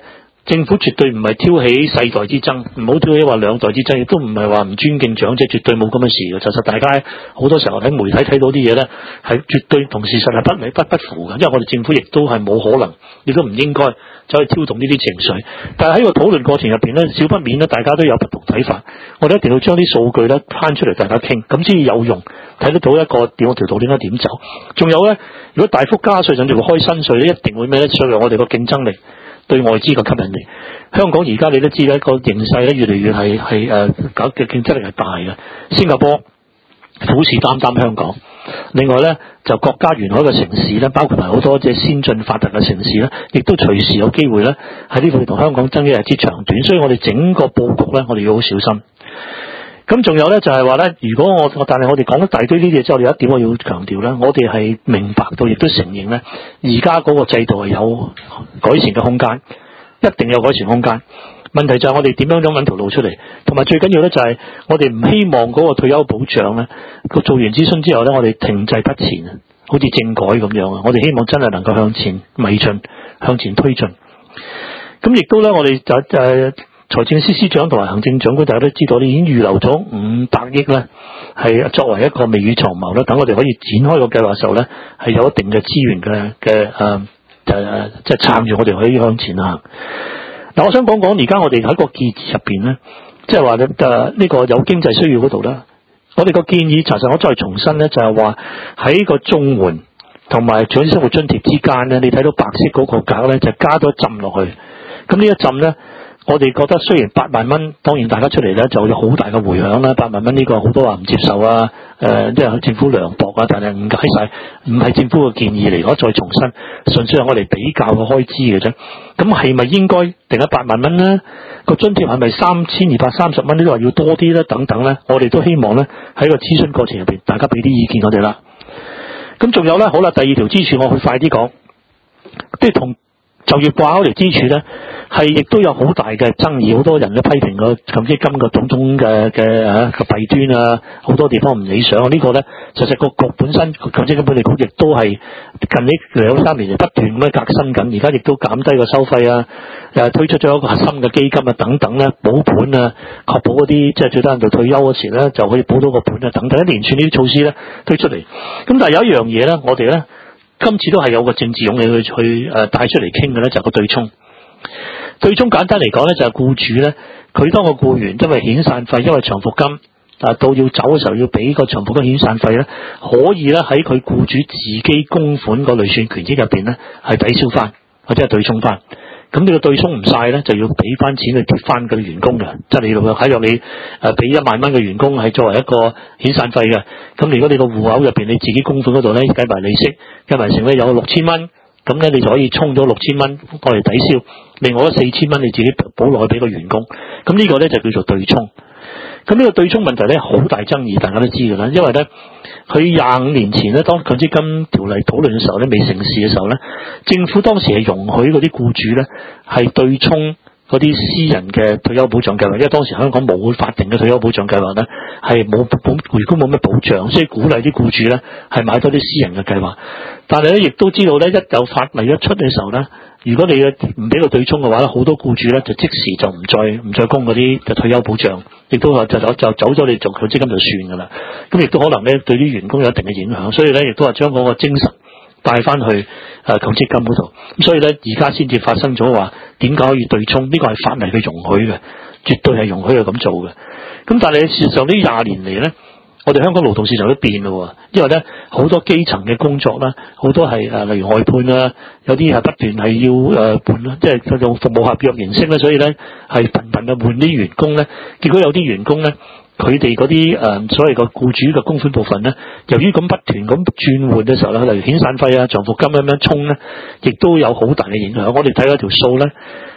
Speaker 2: 政府絕對唔係挑起世代之爭，唔好挑起話兩代之爭，亦都唔係話唔尊敬長者，絕對冇咁嘅事嘅。實大家好多時候喺媒體睇到啲嘢咧，係絕對同事實係不符嘅，因為我哋政府亦都係冇可能，亦都唔應該走去挑動呢啲情緒。但係喺個討論過程入邊咧，少不免咧，大家都有不同睇法。我哋一定要將啲數據咧攤出嚟，大家傾，咁先有用，睇得到一個條道應該點走。仲有咧，如果大幅加稅甚至乎開新稅咧，一定會咩咧？削弱我哋個競爭力。對外資嘅吸引力，香港而家你都知咧，個形勢咧越嚟越係搞嘅競爭力係大嘅。新加坡虎視眈眈香港，另外咧就國家沿海嘅城市咧，包括埋好多即係先進發達嘅城市咧，亦都隨時有機會咧喺呢度同香港爭一日之長短，所以我哋整個佈局咧，我哋要好小心。咁仲有咧就係話咧，如果但係我哋講咗大堆呢啲嘢之後，有一點我要強調咧，我哋係明白到亦都承認咧，而家嗰個制度係有改善嘅空間，一定有改善空間。問題就係我哋點樣揾條路出嚟，同埋最緊要咧就係我哋唔希望嗰個退休保障咧，做完諮詢之後咧，我哋停滯不前啊，好似政改咁樣啊，我哋希望真係能夠向前邁進，向前推進。咁亦都咧，我哋就財政司司長同埋行政長官，大家都知道，你已經預留咗500億咧，係作為一個未雨綢繆啦，等我哋可以展開個計劃嘅時候咧，係有一定嘅資源嘅即係撐住我哋可以向前行。嗱，我想講講而家我哋喺個建議入邊咧，即係話呢個有經濟需要嗰度咧，我哋個建議查實我再重申咧，就係話喺個綜援同埋長者生活津貼之間咧，你睇到白色嗰個格咧，就加多一浸落去。咁呢一浸咧，我哋覺得雖然8萬蚊，當然大家出嚟咧就有好大嘅迴響啦。8萬蚊呢個好多話唔接受啊，即係政府涼薄啊，但係誤解晒，唔係政府嘅建議嚟。我再重申，純粹係我哋比較嘅開支嘅啫。咁係咪應該定喺8萬蚊咧？個津貼係咪3230蚊呢？都話要多啲咧？等等咧，我哋都希望咧喺個諮詢過程入邊，大家俾啲意見我哋啦。咁仲有咧，好啦，第二條支柱我去快啲講，即係同就業掛鈎嚟支柱咧，係亦都有好大嘅爭議，好多人都批評個強積金嘅種種嘅弊端啊，好多地方唔理想啊。呢個咧，實個局本身強積金管理局亦都係近呢2-3年嚟不斷咁樣革新緊，而家亦都減低個收費啊，推出咗一個核心嘅基金啊等等咧，保本啊，確保嗰啲即係最低限度退休嗰時咧就可以保到個本啊等等一連串呢啲措施咧推出嚟。咁但係有一樣嘢咧，我哋咧今次都係有個政治勇氣去帶出嚟傾嘅咧，就係個對沖。對沖簡單嚟講咧，就係僱主咧，佢當個僱員因為遣散費，因為長服金到要走嘅時候要俾個長服金遣散費咧，可以咧喺佢僱主自己供款個累算權益入邊咧係抵消翻或者係對沖翻。咁你個對沖唔晒咧，就要俾翻錢去貼翻嗰啲員工嘅，即係你喺度你俾1萬蚊嘅員工係作為一個遣散費嘅。咁如果你個戶口入邊你自己供款嗰度咧計埋利息，計埋成咧有6000蚊，咁咧你就可以充咗6000蚊過嚟抵消，另外嗰4000蚊你自己補落去俾個員工。咁呢個咧就叫做對沖。咁呢個對沖問題咧好大爭議，大家都知㗎啦，因為咧佢25年前咧當強積金條例討論嘅時候咧未成事嘅時候咧，政府當時係容許嗰啲僱主咧係對沖嗰啲私人嘅退休保障計劃，因為當時香港冇法定嘅退休保障計劃咧，係冇回歸冇咩保障，所以鼓勵啲僱主咧係買多啲私人嘅計劃。但係咧亦都知道咧，一有法例一出嘅時候咧，如果你唔俾佢對沖嘅話咧，好多僱主咧就即時就唔再供嗰啲嘅退休保障，亦都就走咗你做強積金就算噶啦。咁亦都可能咧對啲員工有一定嘅影響，所以咧亦都係將嗰個精神帶翻去強積金嗰度。咁所以咧而家先至發生咗話點解可以對沖？呢個係法例嘅容許嘅，絕對係容許佢咁做嘅。咁但係事實上呢20年嚟咧，我哋香港勞動市場都變咯，因為咧好多基層嘅工作啦，好多係例如外判啦，有啲係不斷係要換啦，即係用服務合約形式咧，所以咧係頻頻嘅換啲員工咧，結果有啲員工咧，佢哋嗰啲所謂個僱主嘅供款部分咧，由於咁不斷咁轉換嘅時候咧，例如遣散費啊、長服金咁樣沖咧，亦都有好大嘅影響。我哋睇嗰條數咧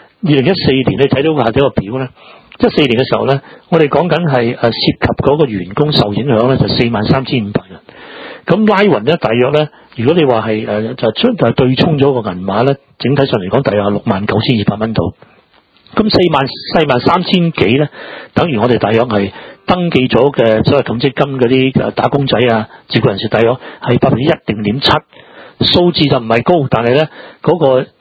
Speaker 2: ，2014年你睇到下底個表咧。14年嘅時候咧，我哋講緊係涉及嗰個員工受影響咧，就43500人。咁拉勻咧，大約咧，如果你話係就對沖咗個銀碼咧，整體上嚟講，大約係69200蚊度。咁43000幾咧，等於我哋大約係登記咗嘅所謂強積金嗰啲打工仔啊、自僱人士，大約係1.7%。數字就唔係高，但係咧嗰個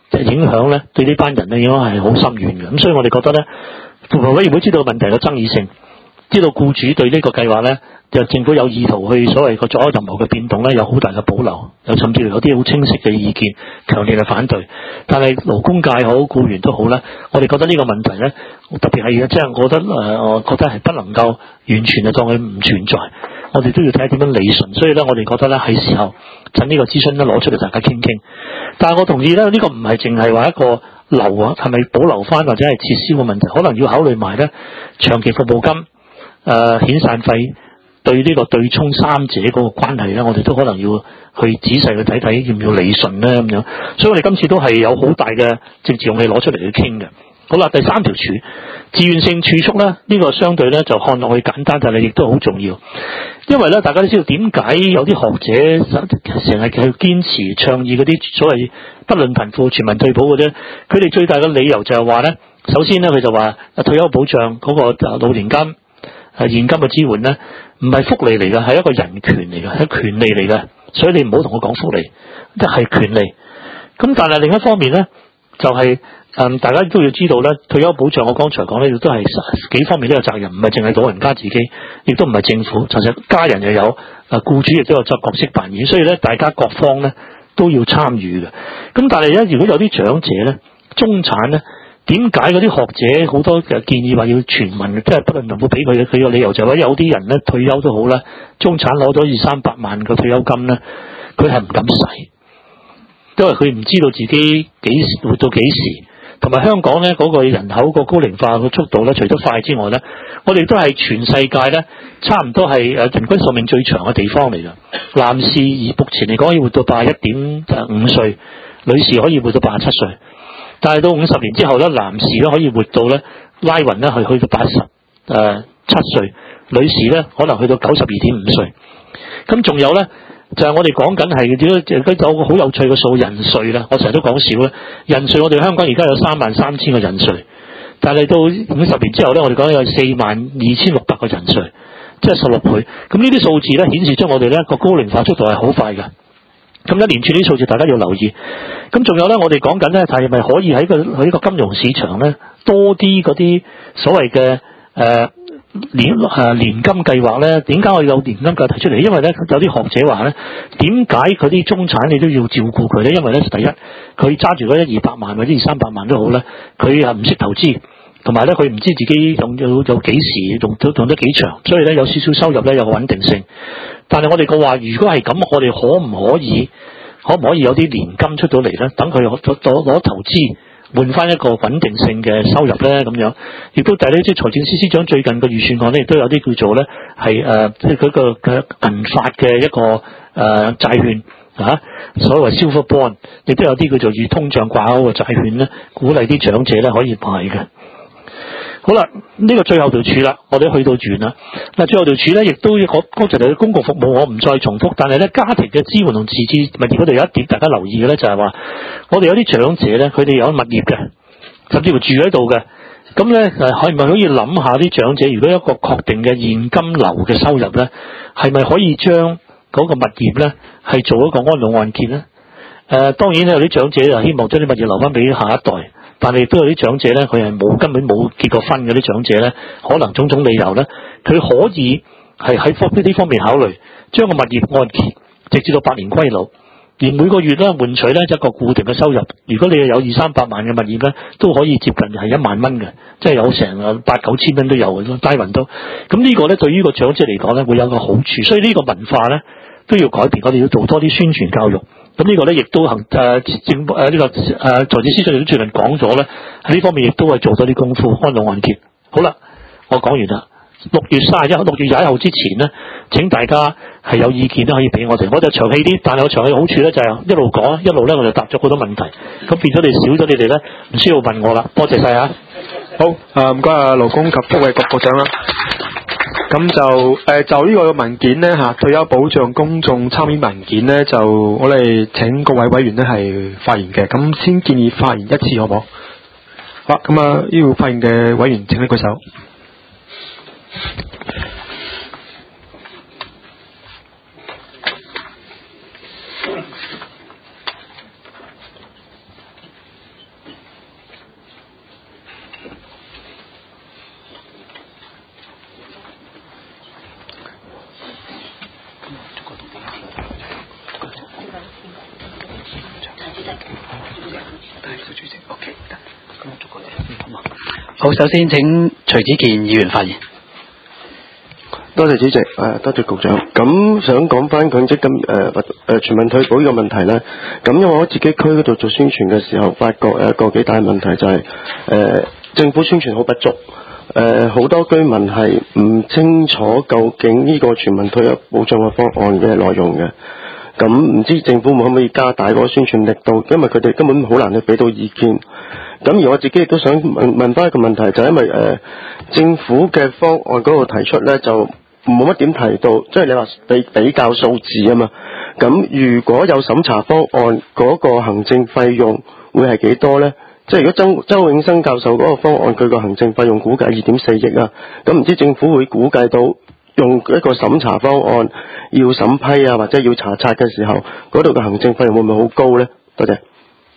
Speaker 2: 影響咧，對呢班人咧應該係好深遠嘅。咁所以我哋覺得咧，扶貧委員會知道問題嘅爭議性，知道僱主對呢個計劃咧，就政府有意圖去所謂個作任何嘅變動咧，有好大嘅保留，有甚至有啲好清晰嘅意見，強烈嘅反對。但係勞工界好，僱員都好啦，我哋覺得呢個問題咧，特別係即係我覺得係不能夠完全就當佢唔存在。我哋都要睇下點樣理順，所以咧，我哋覺得咧係時候趁呢個諮詢咧攞出嚟大家傾傾。但係我同意咧，呢個唔係淨係話一個留啊，係咪保留翻或者係撤銷嘅問題，可能要考慮埋咧長期服務金、遣散費對呢個對沖三者嗰個關係咧，我哋都可能要去仔細去睇睇，要唔要理順咧咁樣。所以我哋今次都係有好大嘅政治勇氣攞出嚟去傾嘅。好啦，第三條柱，自願性儲蓄咧，呢個相對咧就看落去簡單，但係亦都好重要。因為咧，大家都知道點解有啲學者成日去堅持倡議嗰啲所謂不論貧富全民退保嗰啲，佢哋最大嘅理由就係話咧，首先咧佢就話退休保障嗰個老年金現金嘅支援咧，唔係福利嚟嘅，係一個人權嚟嘅，係權利嚟嘅，所以你唔好同我講福利，即係權利。咁但係另一方面咧，就係大家都要知道咧，退休保障我剛才講咧，亦都係幾方面都有責任，唔係淨係老人家自己，亦都唔係政府，就係家人又有，僱主亦都有角色扮演，所以咧大家各方咧都要參與嘅。咁但係咧，如果有啲長者咧、中產咧，點解嗰啲學者好多嘅建議話要全民，即係不論能否俾佢嘅？佢個理由就係話有啲人咧退休都好啦，中產攞咗200-300萬嘅退休金咧，佢係唔敢使，因為佢唔知道自己幾時活到幾時。同埋香港咧嗰個人口個高齡化嘅速度咧，除咗快之外咧，我哋都係全世界咧差唔多係人均壽命最長嘅地方嚟㗎。男士而目前嚟講可以活到81.5歲，女士可以活到87歲。但係到50年之後咧，男士咧可以活到咧拉勻咧係去到87歲，女士咧可能去到92.5歲。咁仲有咧。就係我哋講緊係點樣有個好有趣嘅數人歲啦，我成日都講笑啦。人歲我哋香港而家有33000個人歲，但係到50年之後咧，我哋講有42600個人歲，即係16倍。咁呢啲數字咧顯示出我哋咧個高齡化速度係好快㗎。咁一連串啲數字大家要留意。咁仲有咧，我哋講緊咧係咪可以喺個金融市場咧多啲嗰啲所謂嘅年金計劃咧？點解我有年金計劃提出嚟？因為咧有啲學者話咧，點解嗰啲中產你都要照顧佢咧？因為咧第一，佢揸住嗰100-200萬或者200-300萬都好咧，佢係唔識投資，同埋咧佢唔知自己用幾時用得幾長，所以咧有少少收入咧有個穩定性。但係我哋話，如果係咁，我哋可唔可以有啲年金出到嚟咧？等佢攞投資。換翻一個穩定性嘅收入咧，咁樣，亦都第二即係財政司司長最近嘅預算案咧，亦都有啲叫做咧係即係嗰個嘅銀發嘅一個債券啊，所謂 silver bond， 亦都有啲叫做與通脹掛鈎嘅債券咧，鼓勵啲長者咧可以買嘅。好啦，呢個最後條柱啦，我哋去到完啦。嗱，最後條柱咧，亦都剛才嘅公共服務我唔再重複，但係咧家庭嘅支援同自置物業嗰度有一點大家留意嘅咧，就係話我哋有啲長者咧，佢哋有物業嘅，甚至乎住喺度嘅。咁咧係咪可以諗下啲長者，如果一個確定嘅現金流嘅收入咧，係咪可以將嗰個物業咧係做一個安老按揭咧？當然咧有啲長者就希望將啲物業留翻俾下一代。但係亦都有啲長者咧，佢係根本冇結過婚嘅啲長者咧，可能種種理由咧，佢可以係喺呢方面考慮，將個物業按揭，直至到8年歸老，而每個月咧換取咧一個固定嘅收入。如果你有200-300萬嘅物業咧，都可以接近係1萬蚊嘅，即係有成8-9千蚊都有嘅，低雲都。咁呢個咧對於個長者嚟講咧，會有個好處，所以呢個文化咧都要改變，我哋要做多啲宣傳教育。咁呢個咧亦都政府呢個財政司長亦都最近講咗咧，喺呢方面亦都係做多啲功夫，安老按揭。好啦，我講完啦。6月21號之前咧，請大家係有意見都可以俾我哋。我就長氣啲，但係我長氣嘅好處咧就係一路講一路咧我就答咗好多問題，咁變咗你少咗你哋咧唔需要問我啦。多謝晒啊！
Speaker 1: 好，唔該勞工及福利局局長啦。咁就呢個文件咧退休保障公眾參與文件咧，就我哋請各位委員咧係發言嘅。咁先建議發言一次好唔好？好，咁要發言嘅委員請你舉手。
Speaker 3: 主席 ，OK， 得，咁我逐個嚟。好，首先請徐子健議員發言。
Speaker 4: 多謝主席，多謝局長。咁想講翻強積金全民退保呢個問題呢。咁因為我喺自己區嗰度做宣傳嘅時候，發覺有一個幾大問題就係、政府宣傳好不足。好多居民係唔清楚究竟呢個全民退休保障嘅方案嘅內容嘅。咁唔知政府可唔可以加大嗰個宣傳力度？因為佢哋根本好難去俾到意見。咁而我自己亦都想問翻一個問題，就係因為政府嘅方案嗰度提出呢，就冇乜點提到，即係你話比較數字啊嘛。咁如果有審查方案，嗰個行政費用會係幾多呢？即係如果周永生教授嗰個方案，佢個行政費用估計2.4億啊。咁唔知政府會估計到用一個審查方案要審批啊，或者要查冊嘅時候，嗰度嘅行政費用會唔會好高呢？多謝。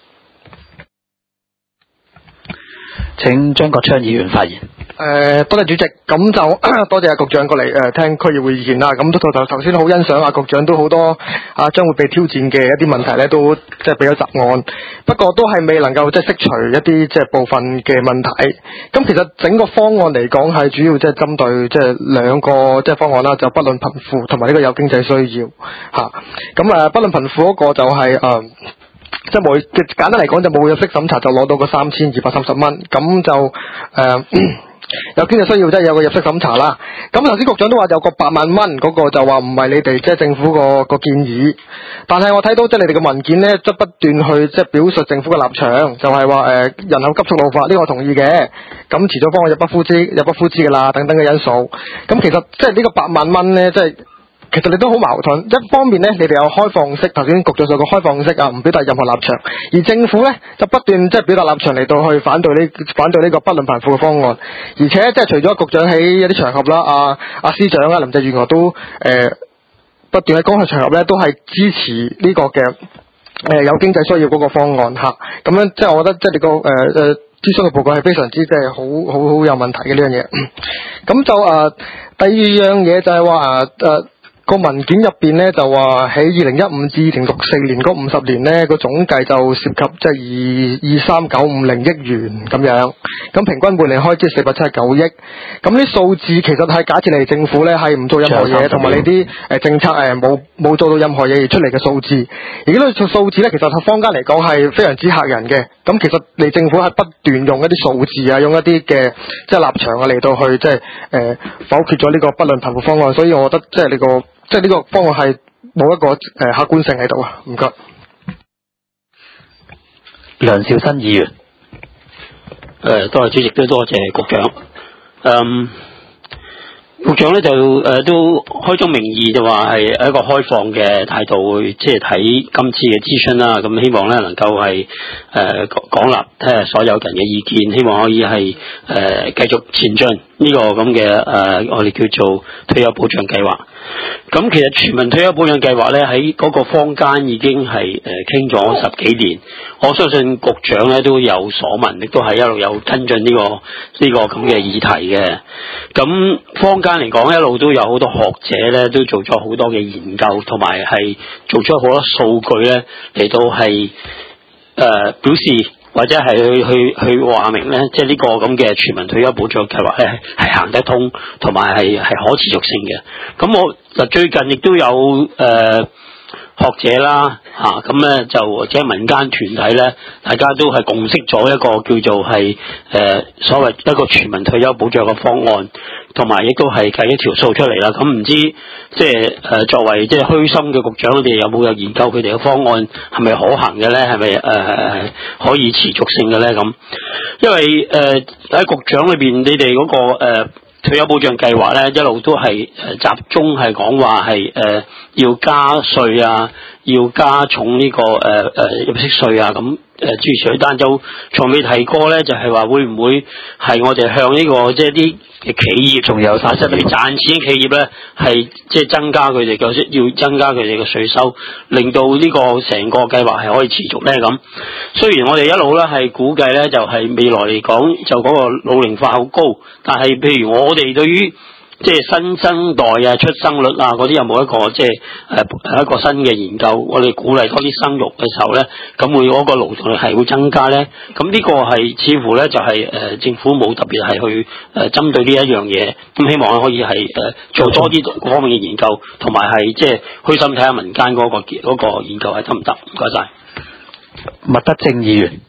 Speaker 3: 請張國昌議員發言。
Speaker 1: 多謝主席，咁就多謝局長過嚟聽區議會意見啦。咁頭先好欣賞局長都好多將會被挑戰嘅一啲問題咧，都即係俾咗答案。不過都係未能夠即係釋除一啲即係部分嘅問題。咁其實整個方案嚟講係主要即係針對即係兩個即係方案啦，就不論貧富同埋呢個有經濟需要嚇。咁不論貧富嗰個就係即係冇，簡單嚟講就冇入息審查就攞到個3230蚊，咁就有經濟需要即係有個入息審查啦。咁頭先局長都話有個8萬蚊嗰個就話唔係你哋即係政府個建議，但係我睇到即係你哋嘅文件呢，即係不斷去即係表述政府嘅立場，就係話人口急速老化呢個我同意嘅，咁遲早方案入不敷支㗎啦，等等嘅因素。咁其實即係呢個8萬蚊呢，即係。其實你都好矛盾，一方面呢，你哋有開放式，頭先局長所講開放式啊，唔表達任何立場，而政府呢，就不斷即係表達立場嚟到去反對呢個不論貧富嘅方案，而且即係除咗局長喺一啲場合啦，司長啊林鄭月娥都不斷喺公開場合呢，都係支持呢個嘅有經濟需要嗰個方案嚇，咁樣即係我覺得即係你個諮詢嘅報告係非常之即係好有問題嘅呢樣嘢。咁就第二樣嘢就係話個文件入邊咧就話喺2015至2064年嗰50年咧個總計就涉及即係23950億元咁樣，咁平均每年開支479億，咁啲數字其實係假設你哋政府咧係唔做任何嘢，同埋你啲政策冇做到任何嘢而出嚟嘅數字，而呢個數字咧其實坊間嚟講係非常之嚇人嘅。咁其實你政府係不斷用一啲數字啊，用一啲嘅即係立場啊嚟到去即係否決咗呢個不論貧富方案，所以我覺得即係呢個方案係冇一個客觀性喺度啊。唔該。
Speaker 3: 梁兆新議員。
Speaker 2: 多謝主席，都多謝局長。局長咧就都開宗明義就話係一個開放嘅態度去即係睇今次嘅諮詢啦，咁希望咧能夠係廣納睇下所有人嘅意見，希望可以係繼續前進呢個咁嘅我哋叫做退休保障計劃。咁其實全民退休保障計劃咧喺嗰個坊間已經係傾咗10幾年，我相信局長咧都有所聞，亦都係一路有跟進呢個咁嘅議題嘅。咁坊間嚟講一路都有好多學者咧都做咗好多嘅研究，同埋係做出好多數據咧嚟到係表示或者係去話明咧，即係呢個咁嘅全民退休保障計劃咧係行得通，同埋係可持續性嘅。咁我最近亦都有學者啦咁咧就或者民間團體咧，大家都係共識咗一個叫做係所謂一個全民退休保障嘅方案，同埋亦都係計一條數出嚟啦。咁唔知即係作為即係虛心嘅局長，你哋有冇研究佢哋嘅方案係咪可行嘅咧？係咪可以持續性嘅咧？咁因為喺局長裏邊，你哋嗰個退休保障計劃咧，一路都係集中係講話係要加稅啊，要加重呢個入息稅啊，咁諸如此類，但就從未提過咧，就係話會唔會係我哋向呢個即係啲企業，仲有實質賺錢企業咧，係即係增加佢哋嘅要增加佢哋嘅稅收，令到呢個成個計劃係可以持續咧咁。雖然我哋一路咧係估計咧，就係未來嚟講就嗰個老齡化好高，但係譬如我哋對於
Speaker 5: 即係新生代啊、出生率啊嗰啲有冇一個即係一個新嘅研究？我哋鼓勵多啲生育嘅時候咧，咁會嗰個勞動力係會增加咧。咁呢個係似乎咧就係政府冇特別係去針對呢一樣嘢。咁希望可以係做多啲嗰方面嘅研究，同埋係即係虛心睇下民間嗰個研究係得唔得？唔該晒。
Speaker 3: 麥德正議員。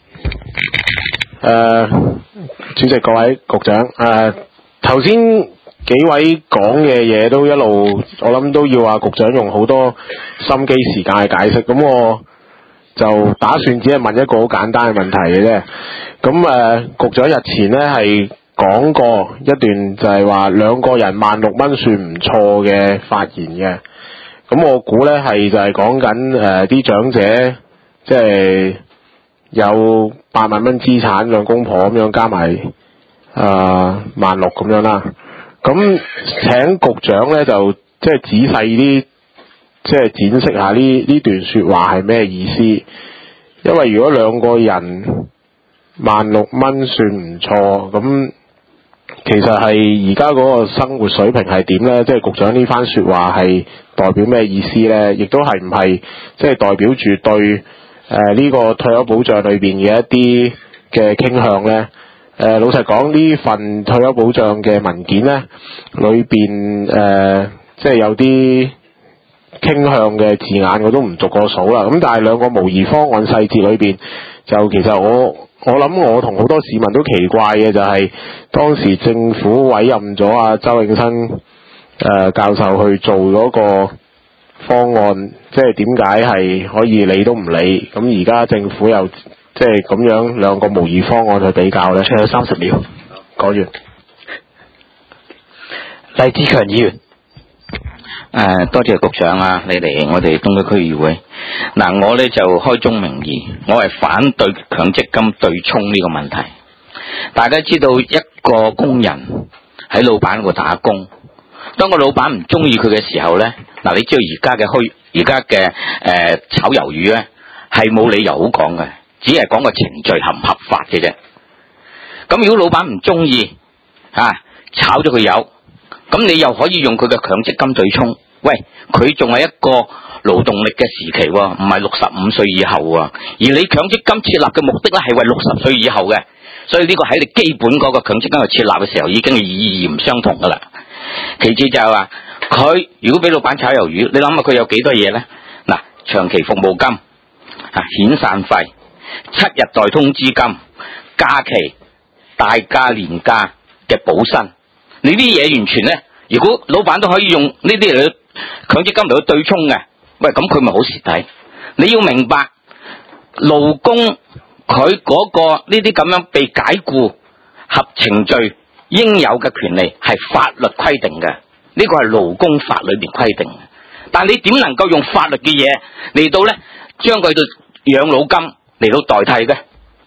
Speaker 6: 主席、各位局長，頭先幾位講嘅嘢都一路，我諗都要話局長用好多心機時間去解釋。咁我就打算只係問一個好簡單嘅問題嘅啫。咁局長日前呢係講過一段就係話兩個人16,000蚊算唔錯嘅發言嘅。咁我估呢係就係講緊啲長者即係有8萬蚊資產，兩公婆咁樣加埋16,000咁樣啦。咁請局長咧就即係仔細啲，即係展釋下呢段說話係咩意思？因為如果兩個人16,000蚊算唔錯，咁其實係而家嗰個生活水平係點咧？即係局長呢番說話係代表咩意思咧？亦都係唔係即係代表住對呢個退休保障裏邊嘅一啲嘅傾向咧？老實講，呢份退休保障嘅文件咧，裏邊即係有啲傾向嘅字眼，我都唔逐個數啦。咁但係兩個模擬方案細節裏邊，就其實我諗我同好多市民都奇怪嘅就係、當時政府委任咗周永新教授去做嗰個方案，即係點解係可以理都唔理？咁而家政府又即係咁樣兩個模擬方案去比較呢？仲有30秒，講完。
Speaker 3: 黎志強議員。
Speaker 7: 多謝局長啊，你嚟我哋東區區議會。嗱，我呢就開宗明義，我係反對強積金對沖呢個問題。大家知道一個工人喺老闆嗰度打工，當個老闆唔中意佢嘅時候呢，嗱，你知道而家嘅炒魷魚呢係冇理由好講嘅，只係講個程序合唔合法嘅啫。咁如果老闆唔中意炒咗佢魷，咁你又可以用佢嘅強積金對沖。喂，佢仲係一個勞動力嘅時期喎，唔係65歲以後喎。而你強積金設立嘅目的咧係為60歲以後嘅，所以呢個喺你基本嗰個強積金嘅設立嘅時候已經係意義唔相同噶啦。其次就係話，佢如果俾老闆炒魷魚，你諗下佢有幾多嘢咧？嗱，長期服務金、遣散費、7日代通知金、假期、大假年假嘅補薪，你啲嘢完全咧，如果老闆都可以用呢啲嚟強積金嚟去對沖嘅，喂，咁佢咪好蝕底？你要明白，勞工佢嗰個呢啲咁樣被解僱合程序應有嘅權利係法律規定嘅，呢個係勞工法裏邊規定嘅。但你點能夠用法律嘅嘢嚟到咧，將佢到養老金嚟到代替嘅？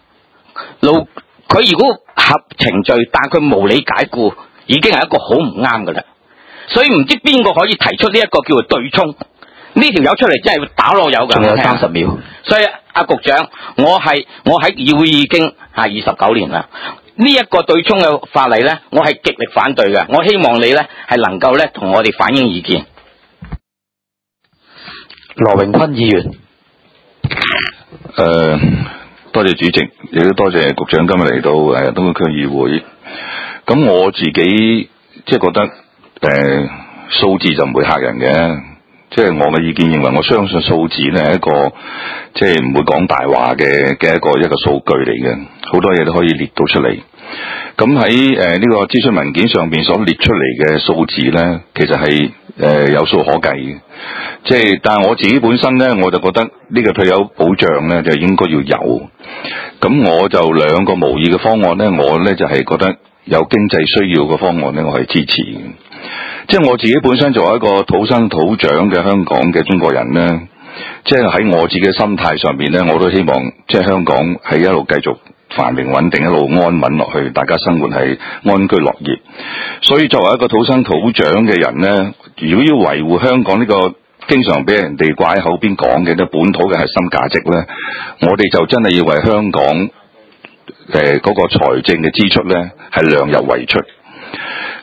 Speaker 7: 佢如果合程序，但佢無理解僱，已經係一個好唔啱噶啦。所以唔知邊個可以提出呢一個叫做對沖呢條友出嚟，真係打落有噶。仲有30秒。所以局長，我喺議會已經29年啦。呢一個對沖嘅法例咧，我係極力反對嘅。我希望你咧係能夠咧同我哋反映意見。
Speaker 3: 羅榮坤議員。
Speaker 8: 多謝主席，亦都多謝局長今日嚟到東區區議會。咁我自己即係覺得數字就唔會嚇人嘅，即係我嘅意見認為，我相信數字咧係一個即係唔會講大話嘅一個數據嚟嘅，好多嘢都可以列到出嚟。咁喺呢個諮詢文件上邊所列出嚟嘅數字咧，其實係有數可計嘅。即係但係我自己本身咧，我就覺得呢個退休保障咧就應該要有。咁我就兩個模擬嘅方案咧，我咧就係覺得有經濟需要嘅方案咧，我係支持嘅。即係我自己本身作為一個土生土長嘅香港嘅中國人咧，即係喺我自己嘅心態上邊咧，我都希望即係香港係一路繼續繁榮穩定，一路安穩落去，大家生活係安居樂業。所以作為一個土生土長嘅人咧，如果要維護香港呢個經常俾人哋掛喺口邊講嘅本土嘅核心價值咧，我哋就真係要為香港嗰個財政嘅支出咧係量入為出。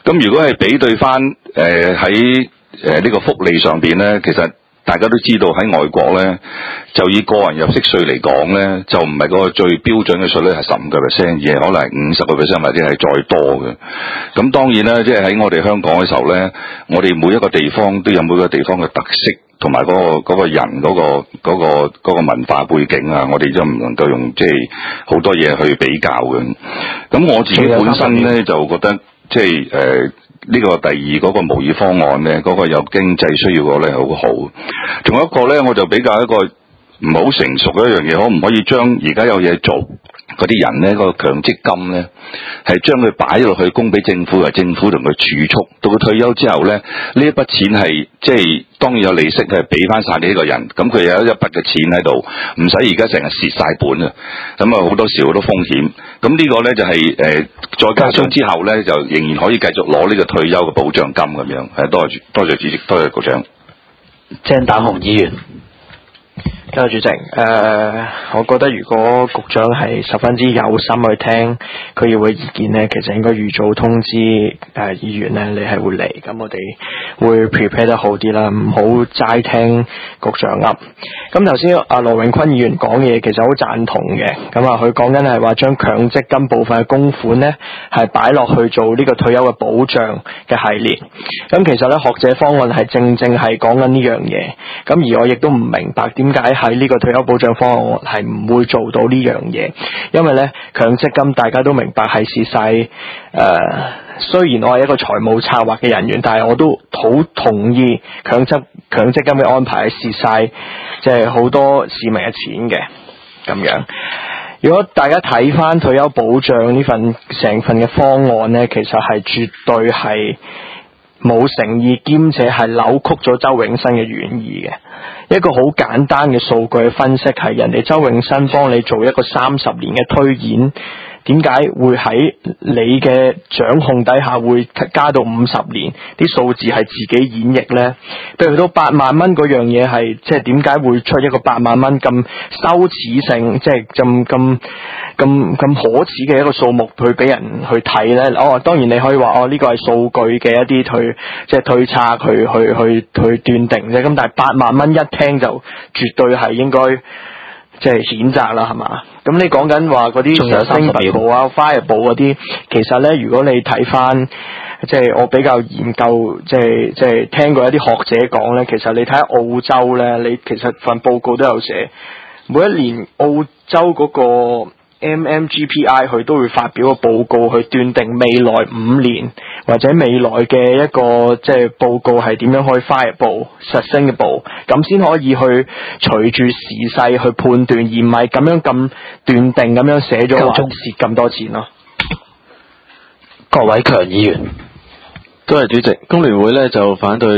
Speaker 8: 咁如果係比對翻喺呢個福利上邊咧，其實大家都知道喺外國咧，就以個人入息稅嚟講咧，就唔係嗰個最標準嘅稅率係15%，而係可能係50%或者係再多嘅。咁當然啦，即係喺我哋香港嘅時候咧，我哋每一個地方都有每個地方嘅特色，同埋嗰個人嗰個文化背景啊，我哋都唔能夠用即係好多嘢去比較嘅。咁我自己本身咧就覺得即係呢個第二嗰個模擬方案咧，嗰個有經濟需要嗰個咧好好。仲有一個咧，我就比較一個唔好成熟嘅一樣嘢，可唔可以將而家有嘢做嗰啲人咧，嗰個強積金咧，係將佢擺落去供俾政府，由政府同佢儲蓄，到佢退休之後咧，呢一筆錢係即係當然有利息係俾翻晒你呢個人，咁佢有一筆嘅錢喺度，唔使而家成日蝕晒本啊，咁啊好多時好多風險。咁呢個咧就係再加上之後咧，就仍然可以繼續攞呢個退休嘅保障金咁樣。係多謝主席，多謝局長。
Speaker 3: 鄭大雄議員。
Speaker 9: 多謝主席。我覺得如果局長係十分之有心去聽區議會意見呢，其實應該預早通知議員呢，你係會嚟，咁我哋會 prepare 得好啲啦，唔好齋聽局長噏。咁頭先阿羅永坤議員講嘢，其實好贊同嘅。咁啊，佢講緊係話將強積金部分嘅供款呢，係擺落去做呢個退休嘅保障嘅系列。咁其實呢，學者方案係正係講緊呢樣嘢。咁而我亦都唔明白點解喺呢個退休保障方案係唔會做到呢樣嘢，因為呢強積金大家都明白係蝕晒。雖然我係一個財務策劃嘅人員，但係我都好同意強積金嘅安排係蝕晒，即係好多市民嘅錢嘅咁樣。如果大家睇翻退休保障呢份成份嘅方案呢，其實係絕對係冇誠意，兼且係扭曲咗周永新嘅原意嘅。一個好簡單嘅數據分析係人哋周永新幫你做一個30年嘅推演，點解會喺你嘅掌控底下會加到50年？啲數字係自己演繹呢？譬如到8萬蚊嗰樣嘢係，即係點解會出一個8萬蚊咁羞恥性，即係咁可恥嘅一個數目去俾人去睇呢？當然你可以話呢個係數據嘅一啲推測去斷定啫。咁但係8萬蚊一聽就絕對係應該即係譴責啦，係嘛？咁你講緊話嗰啲升拔部啊、fireable 嗰啲，其實咧，如果你睇翻，即係我比較研究，即係聽過一啲學者講咧，其實你睇下澳洲咧，你其實份報告都有寫，每一年澳洲嗰個 MMGPI 佢都會發表個報告去斷定未來5年或者未來嘅一個即係報告係點樣可以 fireable sustainable， 咁先可以去隨住時勢去判斷，而唔係咁樣咁斷定咁樣寫咗話蝕咁多錢咯。
Speaker 3: 郭偉強議員。
Speaker 10: 多謝主席。工聯會咧就反對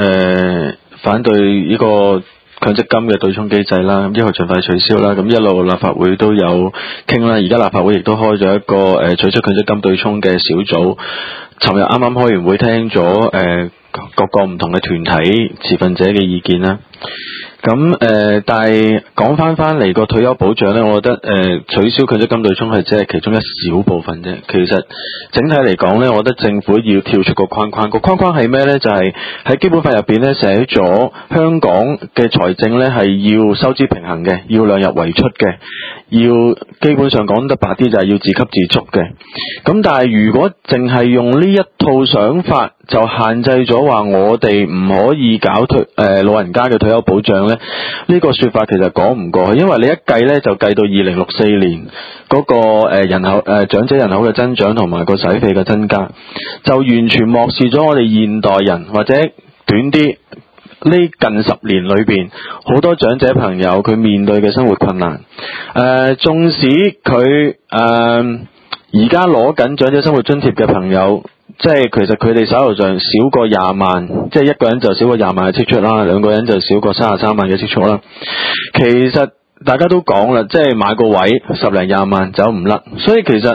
Speaker 10: 呢個強積金嘅對沖機制啦，咁1號盡快取消啦，咁一路立法會都有傾啦，而家立法會亦都開咗一個取消強積金對沖嘅小組，尋日啱啱開完會，聽咗各個唔同嘅團體持份者嘅意見啦。咁但係講翻嚟個退休保障咧，我覺得取消強積金對沖係只係其中一小部分啫。其實整體嚟講咧，我覺得政府要跳出個框框。個框框係咩咧？就係喺基本法入邊咧寫咗香港嘅財政咧係要收支平衡嘅，要量入為出嘅，要基本上講得白啲就係要自給自足嘅。咁但係如果淨係用呢一套想法，就限制咗話我哋唔可以搞老人家嘅退休保障咧，呢個說法其實講唔過去，因為你一計咧就計到2064年嗰個人口長者人口嘅增長同埋個使費嘅增加，就完全漠視咗我哋現代人，或者短啲呢近10年裏邊好多長者朋友佢面對嘅生活困難。縱使佢而家攞緊長者生活津貼嘅朋友，即係其實佢哋手頭上少過20萬，即係一個人就少過20萬嘅積蓄啦，兩個人就少過33萬嘅積蓄啦。其實大家都講啦，即係買個位10零20萬走唔甩，所以其實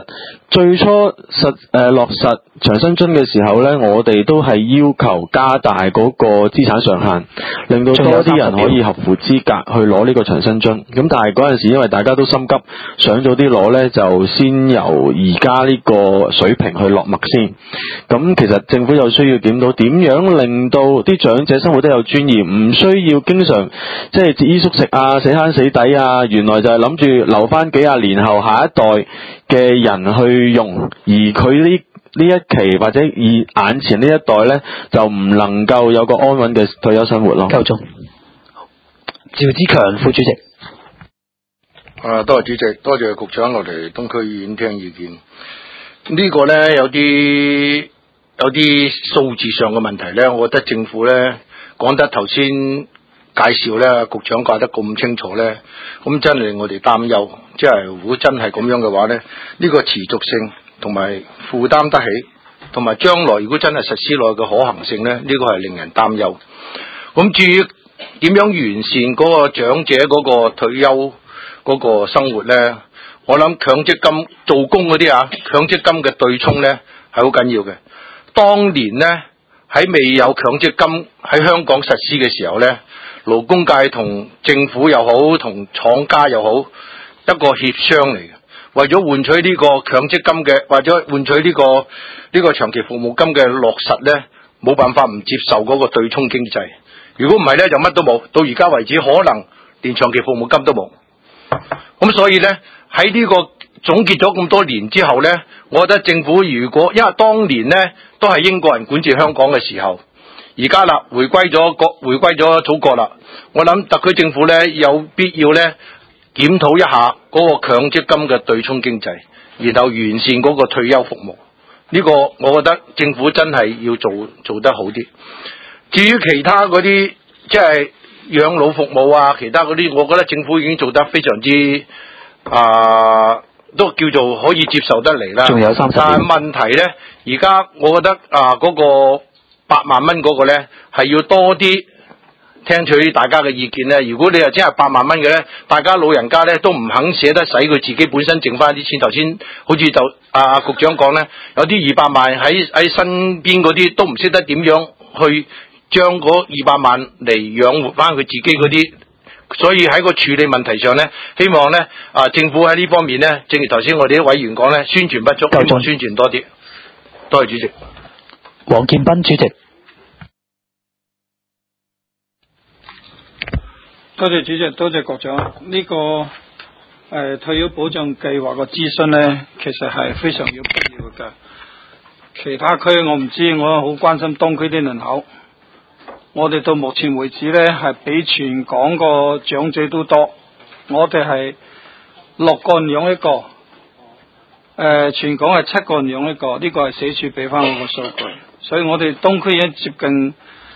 Speaker 10: 最初落實長生津嘅時候呢，我哋都係要求加大嗰個資產上限，令到多啲人可以合乎資格去攞呢個長生津。咁但係嗰陣時因為大家都心急，想早啲攞呢，就先由而家呢個水平去落墨先。咁其實政府又需要檢討點樣令到啲長者生活得有尊嚴，唔需要經常即係節衣縮食啊、死慳死抵啊。原來就係諗住留翻幾廿年後下一代嘅人去用，而佢呢一期或者以眼前呢一代呢，就唔能夠有個安穩嘅退休生活咯。
Speaker 3: 夠鐘。趙子強副主席。
Speaker 11: 多謝主席，多謝局長落嚟東區醫院聽意見。呢個呢，有啲數字上嘅問題呢，我覺得政府呢講得頭先介紹呢，局長講得咁清楚呢，咁真係令我哋擔憂。即係如果真係咁樣嘅話呢，呢個持續性同埋負擔得起，同埋將來如果真係實施落去嘅可行性呢，呢個係令人擔憂。咁至於點樣完善嗰個長者嗰個退休嗰個生活呢？我諗強積金做工嗰啲強積金嘅對沖呢係好緊要嘅。當年呢，喺未有強積金喺香港實施嘅時候呢，勞工界同政府又好，同廠家又好，一個協商嚟嘅，為咗換取呢個強積金嘅，或者換取呢個長期服務金嘅落實呢，冇辦法唔接受嗰個對沖經濟。如果唔係呢，就乜都冇。到而家為止，可能連長期服務金都冇。咁所以呢，喺呢個總結咗咁多年之後呢，我覺得政府如果因為當年呢都係英國人管治香港嘅時候，而家啦回歸咗祖國啦，我諗特區政府呢有必要呢檢討一下嗰個強積金嘅對沖經濟，然後完善嗰個退休服務。呢個我覺得政府真係要做得好啲。至於其他嗰啲即係養老服務啊，其他嗰啲，我覺得政府已經做得非常之都叫做可以接受得嚟啦。
Speaker 3: 仲有30年。
Speaker 11: 但係問題呢，而家我覺得嗰個8萬蚊嗰個呢，係要多啲聽取大家嘅意見呢。如果你係真係8萬蚊嘅呢，大家老人家呢都唔肯捨得使佢自己本身剩翻啲錢。頭先好似就局長講呢，有啲200萬喺身邊嗰啲都唔識得點樣去將嗰200萬嚟養活翻佢自己嗰啲，所以喺個處理問題上呢，希望呢政府喺呢方面呢，正如頭先我哋啲委員講呢，宣傳不足，希望宣傳多啲。多謝主席。
Speaker 3: 黃建斌主席。
Speaker 12: 多謝主席，多謝局長。呢個退休保障計劃嘅諮詢呢，其實係非常有必要嘅。其他區我唔知，我好關心東區啲人口。我哋到目前為止呢，係比全港個長者都多。我哋係6個人養一個，全港係7個人養一個。呢個係社署俾翻我個數據，所以我哋東區已經接近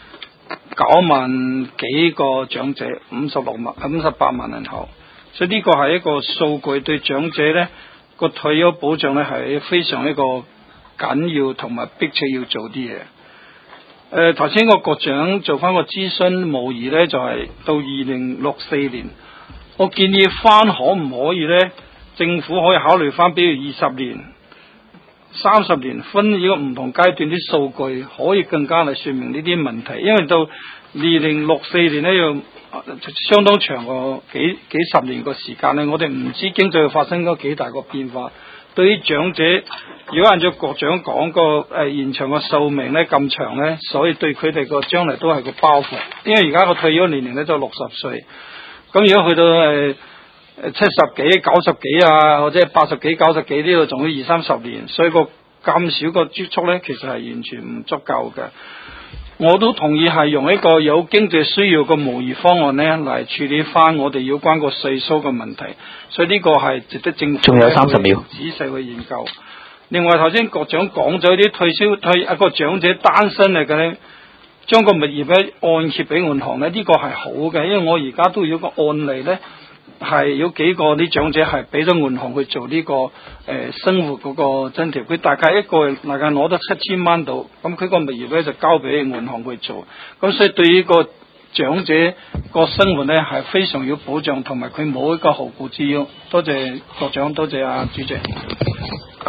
Speaker 12: 9萬幾個長者，58萬人口。所以呢個係一個數據，對長者呢個退休保障呢係非常一個緊要同埋迫切要做啲嘢。頭先個局長做翻個諮詢，無疑呢就係到2064年，我建議翻可唔可以呢？政府可以考慮翻，比如20年、30年分呢個唔同階段啲數據，可以更加嚟說明呢啲問題。因為到2064年呢，要相當長個幾十年個時間呢，我哋唔知經濟會發生咗幾大個變化。對於長者，如果按照局長講個延長個壽命咧咁長咧，所以對佢哋個將來都係個包袱。因為而家個退休年齡咧就60歲，咁如果去到70幾、90幾或者80幾、90幾呢度，仲要20-30年，所以個咁少個積蓄咧，其實係完全唔足夠嘅。我都同意係用一個有經濟需要嘅模擬方案咧嚟處理翻我哋有關個稅收嘅問題，所以呢個係值得政府
Speaker 3: 仲有30秒
Speaker 12: 仔細去研究。另外頭先局長講咗啲一個長者單身嚟嘅咧，將個物業咧按揭俾銀行咧，呢個係好嘅，因為我而家都有個案例咧，係有幾個啲長者係俾咗銀行去做呢個生活嗰個津貼，佢大概一個月大概攞得7000蚊到，咁佢個物業咧就交俾銀行去做，咁所以對於個長者個生活咧係非常有保障，同埋佢冇一個後顧之憂。多謝局長，多謝主席。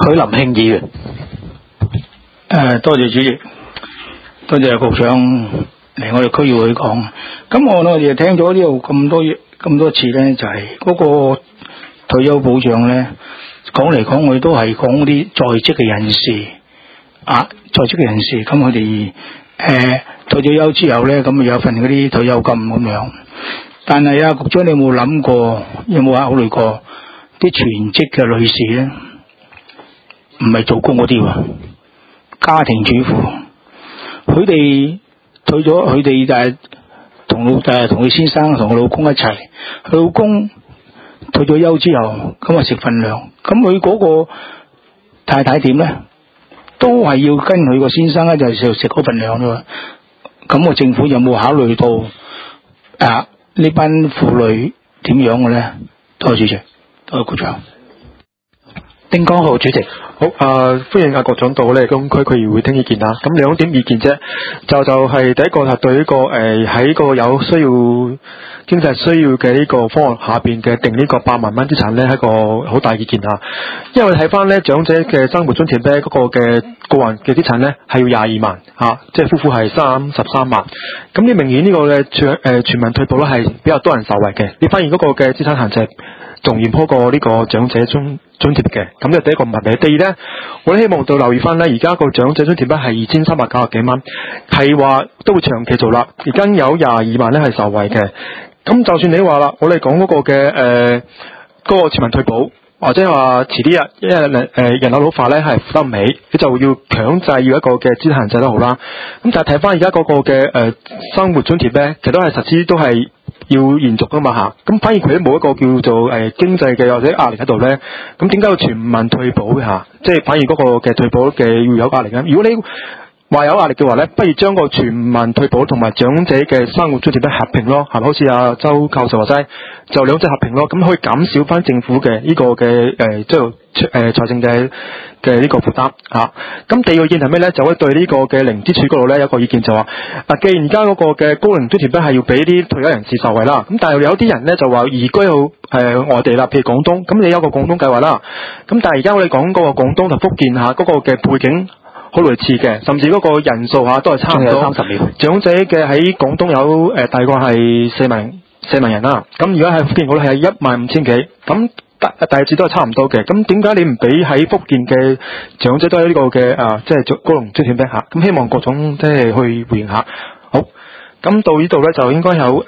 Speaker 3: 許林慶議員。
Speaker 12: 多謝主席，多謝局長嚟我哋區議會講。咁我哋聽咗呢度咁多次咧，就係嗰個退休保障咧，講嚟講去都係講啲在職嘅人士啊，在職嘅人士，咁佢哋退咗休之後咧，咁有份嗰啲退休金咁樣。但係啊，局長你有冇諗過，有冇考慮過啲全職嘅女士咧？唔係做工嗰啲喎，家庭主婦，佢哋退咗，佢哋就係同佢先生同佢老公一齊，佢老公退咗休之後，咁啊食份糧，咁佢嗰個太太點咧？都係要跟佢個先生咧，就係食嗰份糧啫。咁個政府有冇考慮到呢班婦女點樣嘅咧？多謝主席，多謝局長。
Speaker 3: 丁江浩主席。
Speaker 1: 好，歡迎局長到咧東區區議會聽意見啦。咁兩點意見啫，就係第一個係對呢個喺個有需要經濟需要嘅呢個方案下邊嘅定呢個8萬蚊資產咧，係一個好大意見啊。因為睇翻咧長者嘅生活津貼咧，嗰個嘅個人嘅資產咧係要22萬即係夫婦係33萬。咁你明顯呢個嘅全民退保咧係比較多人受惠嘅。你發現嗰個嘅資產限制仲嚴苛過呢個長者津貼嘅，咁就第一個問題。第二咧，我都希望到留意翻咧，而家個長者津貼咧係2390幾蚊，係話都會長期做啦。而家有22萬咧係受惠嘅。咁就算你話啦，我哋講嗰個嘅嗰個全民退保，或者話遲啲因為人口老化咧係負擔唔起，你就要強制要一個嘅資產限制都好啦。咁但係睇翻而家嗰個嘅生活津貼咧，其實都係實施都係要延續噶嘛嚇，咁反而佢都冇一個叫做經濟嘅或者壓力喺度咧，咁點解要全民退保嚇？即係反而嗰個嘅退保嘅要有壓力咧。如果你話有壓力嘅話咧，不如將個全民退保同埋長者嘅生活津貼咧合併咯，係咪？好似阿周教授話齋，就兩者合併咯，咁可以減少翻政府嘅呢個嘅即係財政嘅呢個負擔嚇。咁第二個意見係咩咧？就可以對呢個嘅零支柱嗰度咧有一個意見就話，既然而家嗰個嘅高齡津貼咧係要俾啲退休人士受惠啦，咁但係有啲人咧就話移居到外地啦，譬如廣東，咁你有個廣東計劃啦，咁但係而家我哋講嗰個廣東同福建嗰個嘅背景好類似嘅，甚至嗰個人數都係差唔多。30秒。長者嘅喺廣東有大概係4萬人啦，咁而家喺福建嗰度係15000幾，咁大致都係差唔多嘅。咁點解你唔俾喺福建嘅長者都有呢個嘅即係高齡津貼咧嚇？咁希望各種即係去回應下。好，咁到呢度咧就應該有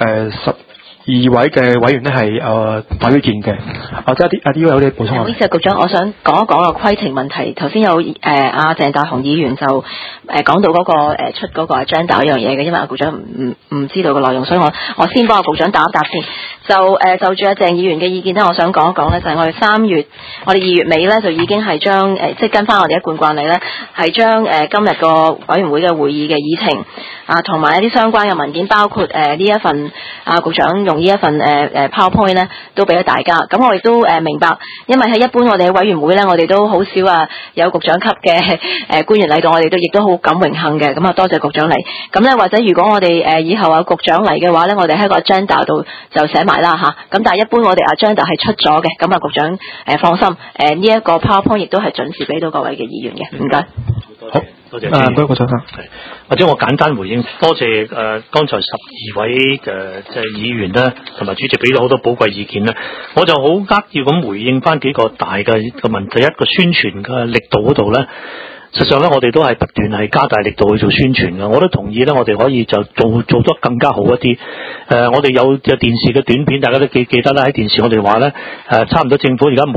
Speaker 1: 12位嘅委員咧係發表意見嘅。即係阿 D 有啲補充。
Speaker 13: 唔好意思，局長，我想講一講個規程問題。頭先有阿鄭大雄議員就講到嗰個出嗰個 agenda 一樣嘢嘅，因為阿局長唔知道個內容，所以我先幫阿局長答一答先。就住阿鄭議員嘅意見咧，我想講一講咧，就係我哋2月尾咧就已經係將即係跟翻我哋一貫慣例咧，係將今日個委員會嘅會議嘅議程同埋一啲相關嘅文件，包括呢一份局長用呢一份PowerPoint 咧，都俾咗大家。咁我亦都明白，因為喺一般我哋嘅委員會咧，我哋都好少有局長級嘅官員嚟到，我哋亦都好感榮幸嘅。咁多謝局長嚟。咁咧或者如果我哋以後有局長嚟嘅話咧，我哋喺個 agenda 度就寫埋啦嚇。咁但係一般我哋 agenda 係出咗嘅，咁局長放心，呢一個 PowerPoint 亦都係準時俾到各位嘅議員嘅。唔該。
Speaker 2: 好，多謝。
Speaker 1: 唔該，局長。
Speaker 2: 或者我簡單回應，多謝剛才12位即係議員啦，同埋主席俾咗好多寶貴意見啦。我就好扼要咁回應翻幾個大嘅問題。一個宣傳嘅力度嗰度咧，實際上咧我哋都係不斷係加大力度去做宣傳嘅。我都同意咧，我哋可以就做得更加好一啲。我哋有電視嘅短片，大家都記得啦。喺電視我哋話咧，差唔多政府而家每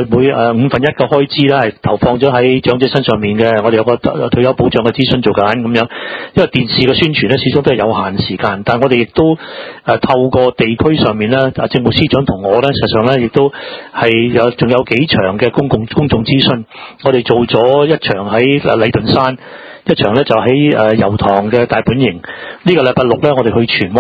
Speaker 2: 5分1嘅開支咧係投放咗喺長者身上面嘅。我哋有個退休保障嘅諮詢做緊咁樣。因為電視嘅宣傳咧，始終都係有限時間，但係我哋亦都透過地區上面咧，政務司長同我咧，實際上咧亦都係仲有幾場嘅公眾諮詢。我哋做咗一場喺禮頓山，一場咧就喺油塘嘅大本營。呢個禮拜6咧，我哋去荃灣。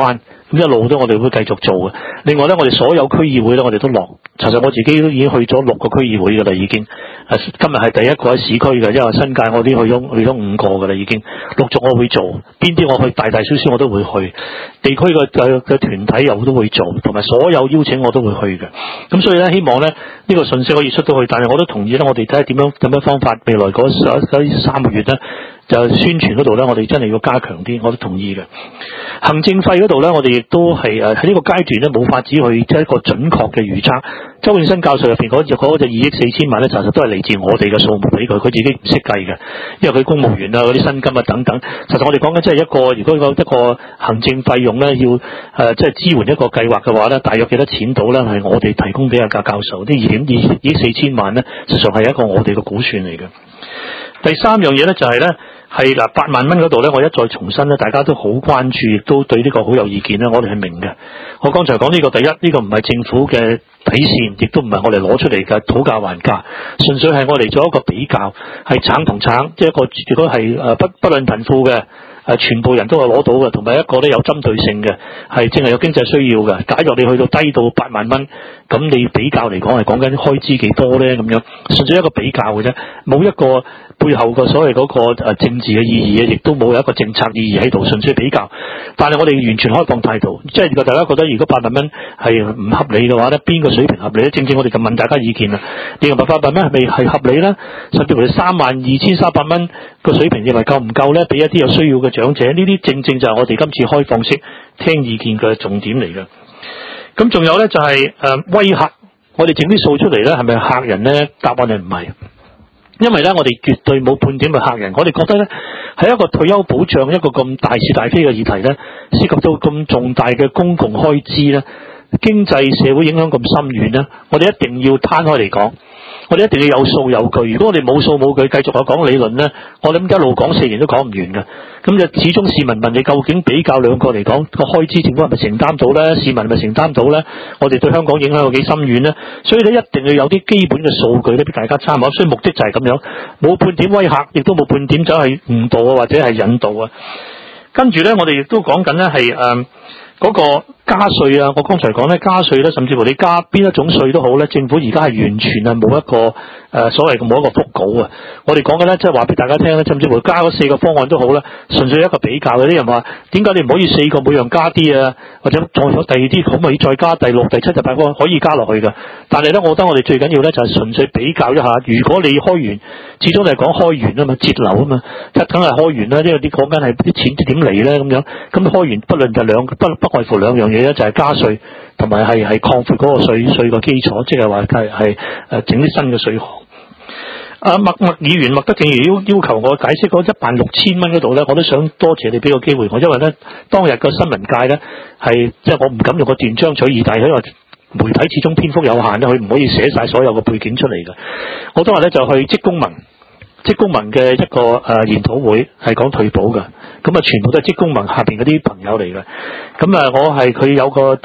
Speaker 2: 咁一路都我哋會繼續做嘅。另外咧，我哋所有區議會咧，我哋都落。其實我自己都已經去咗6個區議會㗎啦，已經。今日係第一個喺市區嘅，因為新界我啲去咗5個㗎啦，已經。陸續我會做，邊啲我去大大小小我都會去。地區嘅團體又都會做，同埋所有邀請我都會去嘅。咁所以咧，希望咧呢個信息可以出到去，但係我都同意咧，我哋睇下點樣方法，未來嗰3個月咧。就宣傳嗰度咧，我哋真係要加強啲，我都同意嘅。行政費嗰度咧，我哋亦都係喺呢個階段咧，冇法子去即係一個準確嘅預測。周永新教授入邊嗰隻2億4千萬咧，其實都係嚟自我哋嘅數目俾佢，佢自己唔識計嘅，因為佢公務員啊嗰啲薪金啊等等。其實我哋講緊即係如果一個行政費用咧，要即係支援一個計劃嘅話咧，大約幾多錢到咧，係我哋提供俾阿教授啲2億4千萬咧，實際上係一個我哋嘅估算嚟嘅。第3樣嘢咧就係咧。係嗱，8萬蚊嗰度咧，我一再重申咧，大家都好關注，亦都對呢個好有意見咧。我哋係明嘅。我剛才講呢個第一，呢個唔係政府嘅底線，亦都唔係我哋攞出嚟嘅討價還價，純粹係我哋做一個比較，係橙同橙，即係一個如果係不論貧富嘅。全部人都係攞到嘅，同埋一個咧有針對性嘅，係淨係有經濟需要嘅。假若你去到低到8萬蚊，咁你比較嚟講係講緊開支幾多咧？咁樣純粹一個比較嘅啫，冇一個背後個所謂嗰個政治嘅意義嘅，亦都冇一個政策意義喺度，純粹比較。但係我哋完全開放態度，即係如果大家覺得如果8萬蚊係唔合理嘅話咧，邊個水平合理咧？正正我哋就問大家意見啦。你認為8萬蚊係咪係合理咧？甚至乎你32,300蚊個水平認為夠唔夠咧？俾一啲有需要嘅長者，呢啲正正就係我哋今次開放式聽意見嘅重點嚟嘅。咁仲有咧就係威嚇，我哋整啲數出嚟咧，係咪嚇人咧？答案係唔係？因為咧我哋絕對冇半點去嚇人，我哋覺得咧係一個退休保障一個咁大是大非嘅議題咧，涉及到咁重大嘅公共開支咧，經濟社會影響咁深遠咧，我哋一定要攤開嚟講。我哋一定要有數有據，如果我哋冇數冇據，繼續去講理論咧，我諗一路講4年都講唔完嘅。咁就始終市民問你究竟比較兩個嚟講個開支，政府係咪承擔到咧？市民係咪承擔到咧？我哋對香港影響有幾深遠咧？所以咧一定要有啲基本嘅數據咧俾大家參考。所以目的就係咁樣，冇半點威嚇，亦都冇半點走去誤導啊或者係引導啊。跟住咧，我哋亦都講緊咧係嗰個加稅啊，我剛才講咧加稅咧，甚至乎你加邊一種稅都好咧，政府而家係完全係冇一個所謂嘅冇一個覆稿啊。我哋講嘅咧，即係話俾大家聽咧，甚至乎加嗰4個方案都好啦，純粹一個比較嘅。啲人話點解你唔可以4個每樣加啲啊？或者再有第二啲可唔可以再加第6、第7、第8方案可以加落去嘅？但係咧，我覺得我哋最緊要咧就係純粹比較一下。如果你開源，始終你係講開源啊嘛，節流啊嘛，梗係開源啦。因為啲講緊係啲錢點嚟咧咁樣，咁開源不論就不外乎兩樣嘢咧，就係加稅同埋係擴闊嗰個稅個基礎，即係話係整啲新嘅稅項。麥議員麥德正如要求我解釋嗰16000蚊嗰度咧，我都想多謝你俾個機會我，因為咧當日個新聞界咧係即係我唔敢用個斷章取義，但係因為媒體始終篇幅有限咧，佢唔可以寫晒所有嘅背景出嚟嘅。我當日咧就去職工盟嘅一個研討會，係講退保嘅，咁全部都係職工盟下邊嗰啲朋友嚟嘅。咁我係佢有個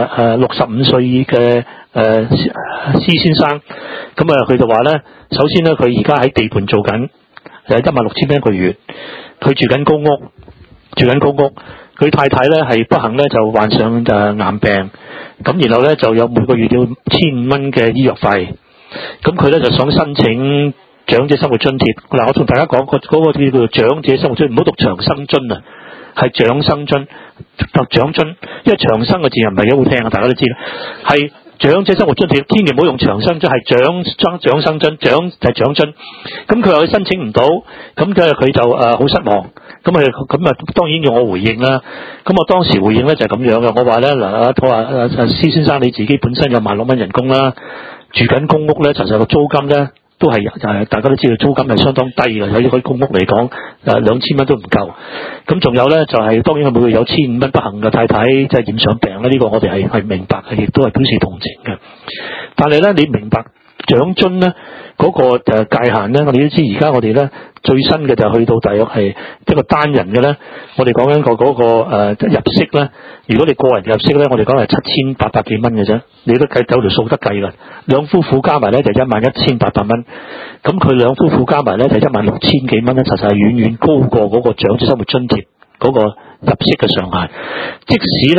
Speaker 2: 65歲嘅施先生，咁佢就話咧，首先咧佢而家喺地盤做緊，16000蚊一個月，佢住緊公屋，佢太太咧係不幸咧就患上癌病，咁然後咧就有每個月要1500蚊嘅醫藥費，咁佢咧就想申請長者生活津貼。嗱，我同大家講嗰個叫做長者生活津貼，唔好讀長生津啊，係長生津，讀長津，因為長生嘅字唔係幾好聽啊，大家都知啦，係長者生活津貼，千祈唔好用長生津，係長生津，長就係長津。咁佢話佢申請唔到，咁佢就好失望。咁當然要我回應啦。咁我當時回應咧就係咁樣嘅，我話咧嗱，我話施先生你自己本身有16000蚊人工啦，住緊公屋咧，其實個租金咧都係大家都知道租金係相當低嘅，有啲公屋嚟講2000蚊都唔夠。咁仲有咧就係當然佢每個月有1500蚊不幸嘅太太即係染上病啦，呢個我哋係明白嘅，亦都係表示同情嘅。但係咧你明白長津咧嗰個界限咧，我哋都知而家我哋咧最新嘅就去到大約係一個單人嘅咧，我哋講緊嗰個入息咧，如果你個人入息咧，我哋講係7800幾蚊嘅啫，你都計有條數得計㗎。兩夫婦加埋咧就11800蚊，咁佢兩夫婦加埋咧就16000幾蚊咧，實在係遠遠高過嗰個長者生活津貼嗰個入息嘅上限。即使咧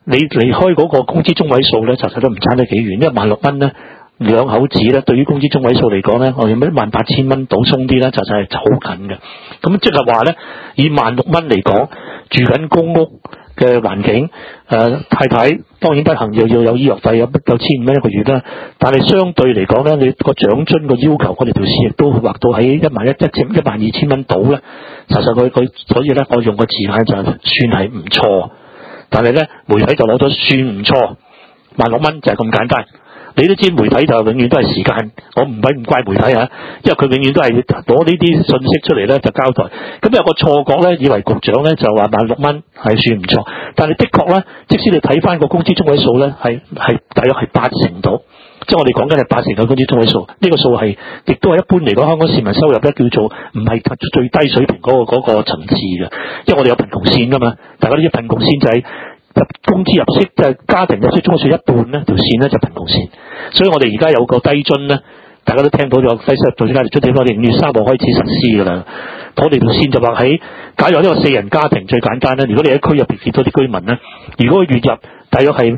Speaker 2: 你離開嗰個工資中位數咧，實際都唔差得幾遠，因為16,000蚊咧，兩口子咧，對於工資中位數嚟講咧，我哋18,000蚊倒鬆啲咧，就係好近嘅。咁即係話咧，以16,000蚊嚟講，住緊公屋嘅環境，太太當然不幸要有醫藥費，有1,500蚊一個月啦。但係相對嚟講咧，你個獎津個要求，我哋條線亦都劃到喺12,000蚊到咧。實際佢所以咧，我用個字眼就算係唔錯。但係咧，媒體就攞咗算唔錯，16,000蚊就係咁簡單。你都知媒體就永遠都係時間，我唔怪媒體啊，因為佢永遠都係攞呢啲信息出嚟咧就交代。咁有個錯覺咧，以為局長咧就話16,000蚊係算唔錯，但係的確咧，即使你睇翻個工資中位數咧，係大約係80%到，即係我哋講緊係80%嘅工資中位數。呢個數係亦都係一般嚟講，香港市民收入咧叫做唔係最低水平嗰個層次嘅，因為我哋有貧窮線噶嘛，大家都知貧窮線就係工資入息即係家庭入息中位數一半咧，條線咧就貧窮線。所以我哋而家有個低津咧，大家都聽到咗低收入在職家庭津貼，我哋5月3號開始實施㗎啦。我哋條線就話喺，假如呢個4人家庭最簡單咧，如果你喺區入邊見到啲居民咧，如果月入大約係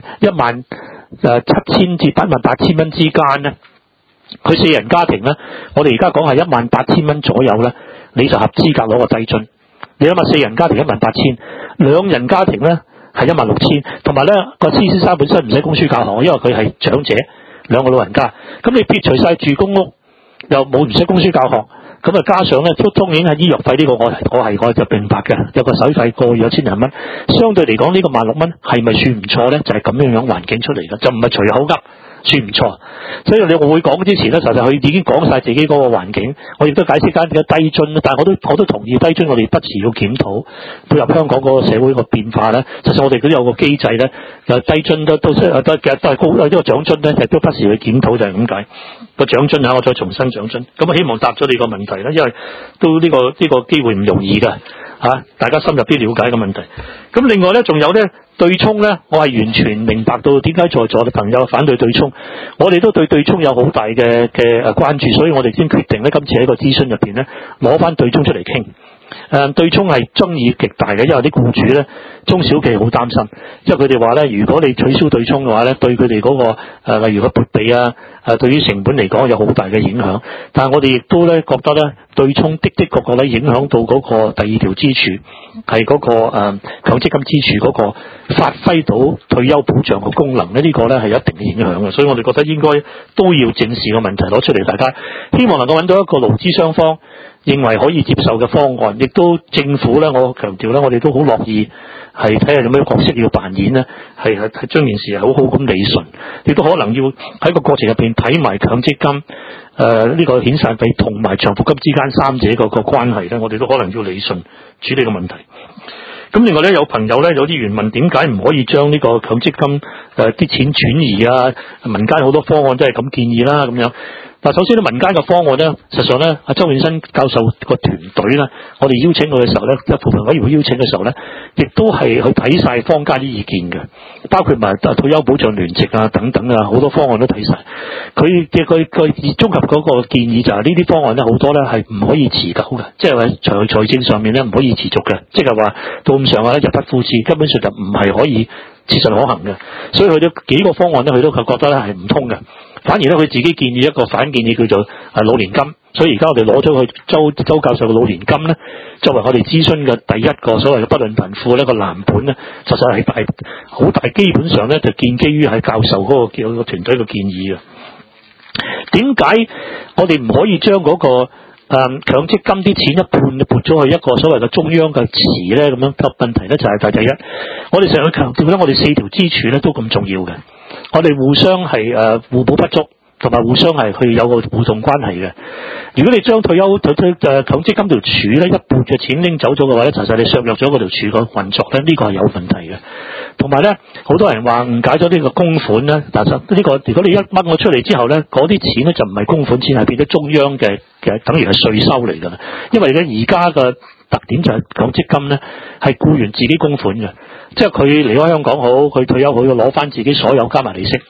Speaker 2: 17,000至88,000蚊之間咧，佢4人家庭咧，我哋而家講係18,000蚊左右咧，你就合資格攞個低津。你諗下4人家庭18,000，兩人家庭咧係16,000，同埋咧個施先生本身唔使供書教學，因為佢係長者，兩個老人家。咁你撇除晒住公屋，又冇唔使供書教學，咁啊加上咧，當然係醫藥費呢個我就明白嘅，有個手費個月有1,000蚊，相對嚟講呢個16,000蚊係咪算唔錯咧？就係咁樣環境出嚟嘅，就唔係隨口噏。算唔錯，所以我會講之前咧，實際佢已經講晒自己嗰個環境，我亦都解釋緊點解低津，但係我都同意低津，我哋不時要檢討配合香港嗰個社會個變化咧。實際我哋都有個機制咧，低津都其實都係高，呢個獎津咧亦都不時去檢討，就係咁解個獎津我再重新獎津，咁啊希望答咗你個問題啦，因為都呢個機會唔容易㗎大家深入啲了解個問題。咁另外咧，仲有咧。對沖咧，我係完全明白到點解在座嘅朋友反對對沖，我哋都對對沖有好大嘅關注，所以我哋先決定咧，今次喺個諮詢入邊咧，攞翻對沖出嚟傾。對沖係爭議極大嘅，因為啲僱主咧，中小企好擔心，因為佢哋話咧，如果你取消對沖嘅話咧，對佢哋嗰個例如個撥備對於成本嚟講有好大嘅影響。但係我哋亦都咧覺得咧，對沖的確咧影響到嗰個第二條支柱，係嗰個強積金支柱嗰個發揮到退休保障嘅功能咧，呢個咧係有一定嘅影響嘅。所以我哋覺得應該都要正視個問題，攞出嚟，大家希望能夠揾到一個勞資雙方認為可以接受嘅方案，亦都政府咧，我強調咧，我哋都好樂意係睇下有咩角色要扮演咧，係將件事係好好咁理順，亦都可能要喺個過程入邊睇埋強積金呢個遣散費同埋長服金之間三者個關係咧，我哋都可能要理順處理個問題。咁另外咧，有朋友咧有啲原問點解唔可以將呢個強積金啲錢轉移民間好多方案都係咁建議啦咁樣。嗱，首先咧民間嘅方案咧，實際上咧，阿周永新教授個團隊咧，我哋邀請佢嘅時候咧，扶貧委員會邀請嘅時候咧，亦都係去睇晒坊間啲意見嘅，包括埋退休保障聯席等等好多方案都睇晒。佢綜合嗰個建議就係呢啲方案咧，好多咧係唔可以持久嘅，即係話財政上面咧唔可以持續嘅，即係話到咁上下咧入不敷支，根本上就唔係可以切實可行嘅。所以佢都幾個方案咧，佢都覺得咧係唔通嘅。反而咧，佢自己建議一個反建議叫做老年金，所以而家我哋攞咗佢周教授嘅老年金咧，作為我哋諮詢嘅第一個所謂嘅不論貧富呢個藍本咧，實際係好大，基本上咧就建基於喺教授嗰個團隊嘅建議嘅。點解我哋唔可以將嗰個強積金啲錢一半撥咗去一個所謂嘅中央嘅池咧？咁樣個問題咧就係第一，我哋成日強調咧，我哋4條支柱咧都咁重要嘅。我哋互相係互補不足，同埋互相係去有個互動關係嘅。如果你將強積金條柱咧一半嘅錢拎走咗嘅話咧，其實你削弱咗嗰條柱個運作咧，呢個係有問題嘅。同埋咧，好多人話誤解咗呢個公款咧，但係呢個如果你一掹咗出嚟之後咧，嗰啲錢咧就唔係公款錢，係變咗中央嘅等於係稅收嚟㗎啦。因為咧而家嘅特點就係強積金咧係僱員自己供款嘅，即係佢離開香港好，佢退休好，要攞翻自己所有加埋利息。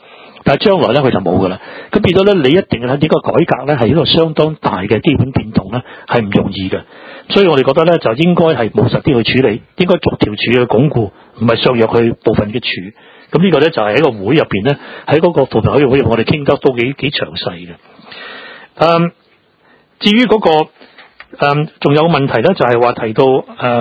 Speaker 2: 但係將來咧佢就冇㗎啦。咁變咗咧，你一定喺呢個改革咧係一個相當大嘅基本變動咧，係唔容易嘅。所以我哋覺得咧就應該係務實啲去處理，應該逐條柱去鞏固，唔係削弱佢部分嘅柱。咁呢個咧就係喺個會入邊咧，喺嗰個扶貧委員會入邊，我哋傾得都幾詳細嘅。至於嗰個仲有個問題咧，就係話提到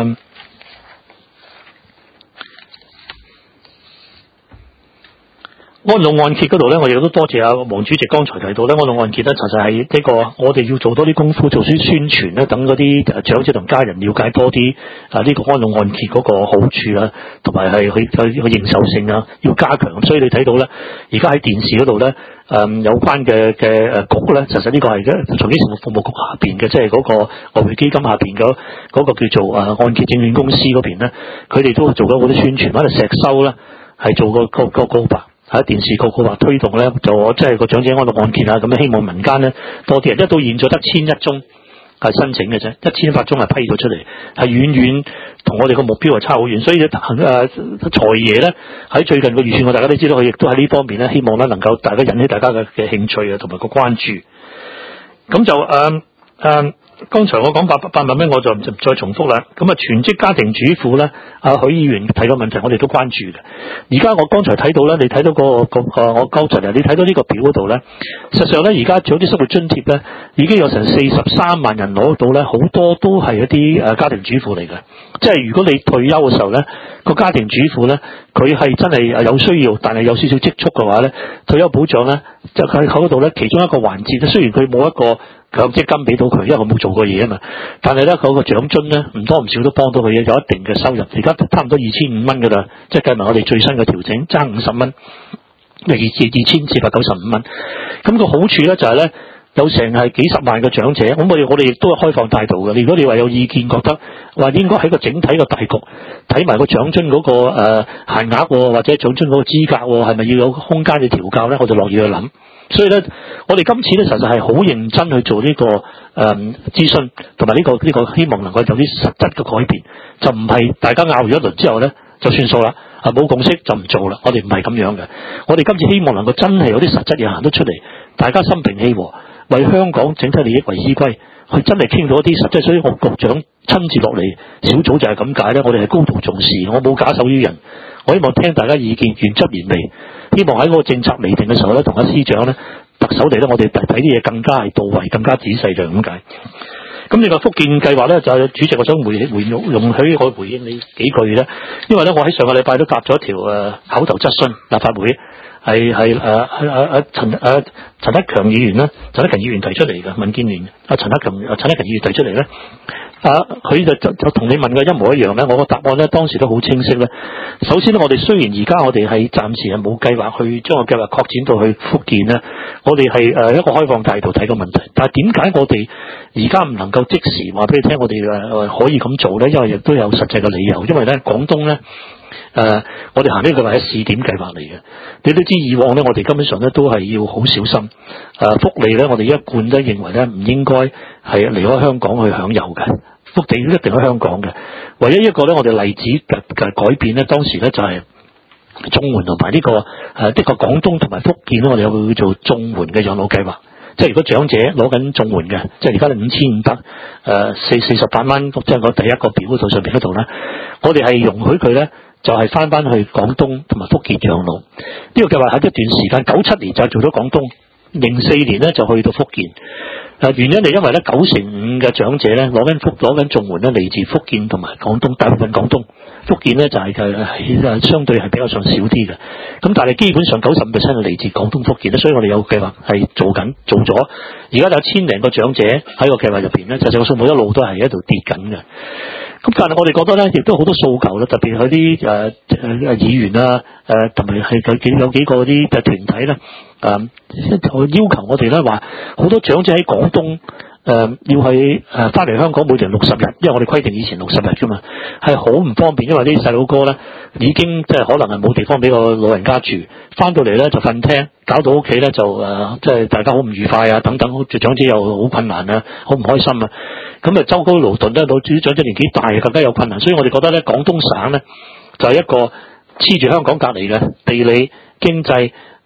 Speaker 2: 安老按揭嗰度咧，我亦都多謝阿黃主席剛才提到咧，安老按揭咧，其實係呢個我哋要做多啲功夫，做啲宣傳咧，等嗰啲長者同家人了解多啲呢個安老按揭嗰個好處啊，同埋係佢認受性啊，要加強。所以你睇到咧，而家喺電視嗰度咧，有關嘅局咧，其實呢個係財經事務服務局下邊嘅，即係嗰個外匯基金下邊嗰個叫做按揭證券公司嗰邊咧，佢哋都做咗好多宣傳，喺度石收咧係做個告白。喺電視個話推動咧，就即係個長者安老按揭啊，咁樣希望民間咧多啲人，一到現在得1100宗係申請嘅啫，1100宗係批咗出嚟，係遠遠同我哋個目標係差好遠。所以財爺咧喺最近個預算案，大家都知道佢亦都喺呢方面咧，希望咧能夠大家引起大家嘅興趣啊，同埋個關注。咁就剛才我講800萬蚊，我就唔再重複啦。咁全職家庭主婦咧，許議員提個問題，我哋都關注嘅。而家我剛才睇到咧，你睇到我剛才你睇到呢個表嗰度咧，實際上咧而家長者生活津貼咧已經有成43萬人攞到咧，好多都係一啲家庭主婦嚟嘅。即係如果你退休嘅時候咧，個家庭主婦咧，佢係真係有需要，但係有少少積蓄嘅話咧，退休保障咧，即係佢喺嗰度咧，其中一個環節咧，雖然佢冇一個強積金俾到佢，因為佢冇做過嘢啊嘛。但係咧，嗰個獎津咧唔多唔少都幫到佢嘅，有一定嘅收入。而家差唔多2500蚊噶啦，即係計埋我哋最新嘅調整，爭50蚊，2495蚊。咁個好處咧就係咧，有成係幾十萬嘅長者。咁我哋亦都係開放態度嘅。如果你話有意見覺得話應該喺個整體嘅大局睇埋個獎津嗰個限額或者獎津嗰個資格係咪要有空間去調校咧，我就樂意去諗。所以咧，我哋今次咧實在係好認真去做呢個諮詢，同埋呢個希望能夠有啲實質嘅改變，就唔係大家拗咗一輪之後咧就算數啦，冇共識就唔做啦。我哋唔係咁樣嘅，我哋今次希望能夠真係有啲實質嘢行得出嚟，大家心平氣和，為香港整體利益為依歸，去真係傾到一啲實質。所以我局長親自落嚟小組就係咁解咧，我哋係高度重視，我冇假手於人。我希望聽大家意見，原汁原味。希望喺嗰個政策釐定嘅時候咧，同阿司長咧、特首嚟咧，我哋睇啲嘢更加係到位、更加仔細，就係咁解。咁你個福建計劃咧，就主席，我想容許我回應你幾句咧，因為咧，我喺上個禮拜都夾咗一條口頭質詢立法會，係陳克強議員啦，陳克勤議員提出嚟嘅，民建聯陳克勤議員提出嚟咧。佢就同你問嘅一模一樣咧，我個答案咧當時都好清晰咧。首先咧，我哋雖然而家我哋係暫時係冇計劃去將個計劃擴展到去福建咧，我哋係一個開放態度睇個問題。但係點解我哋而家唔能夠即時話俾你聽，我哋可以咁做咧？因為亦都有實際嘅理由。因為咧廣東咧。我哋行呢個係試點計劃嚟嘅，你都知以往咧，我哋根本上咧都係要好小心。福利咧，我哋一貫都認為咧唔應該係離開香港去享有嘅，福利一定喺香港嘅。唯一一個咧，我哋例子嘅改變咧，當時咧就係綜援同埋呢個的確廣東同埋福建咧，我哋有個叫做綜援嘅養老計劃。即係如果長者攞緊綜援嘅，即係而家550048蚊，即係我第一個表度上邊嗰度咧，我哋係容許佢咧。就係翻去廣東同埋福建養老，呢個計劃喺一段時間97年就做咗廣東，04年咧就去到福建。原因係因為咧95%嘅長者咧攞緊綜援咧嚟自福建同埋廣東，大部分廣東，福建咧就係相對係比較上少啲嘅。咁但係基本上95%係嚟自廣東福建咧，所以我哋有計劃係做咗。而家有1000零個長者喺個計劃入邊咧，就個數目一路都係喺度跌緊嘅。咁但係我哋覺得咧，亦都好多訴求啦，特別係啲議員啊，同埋係有幾個啲嘅團體咧，要求我哋咧話，好多長者喺廣東要去翻嚟香港每年60日，因為我哋規定以前60日㗎嘛，係好唔方便，因為啲細佬哥咧已經即係可能係冇地方俾個老人家住，翻到嚟咧就瞓廳，搞到屋企咧就即係大家好唔愉快啊等等，長者又好困難啊，好唔開心啊。咁周高勞頓咧，到至於長者年紀大更加有困難，所以我哋覺得咧，廣東省咧就係一個黐住香港隔離嘅地理、經濟、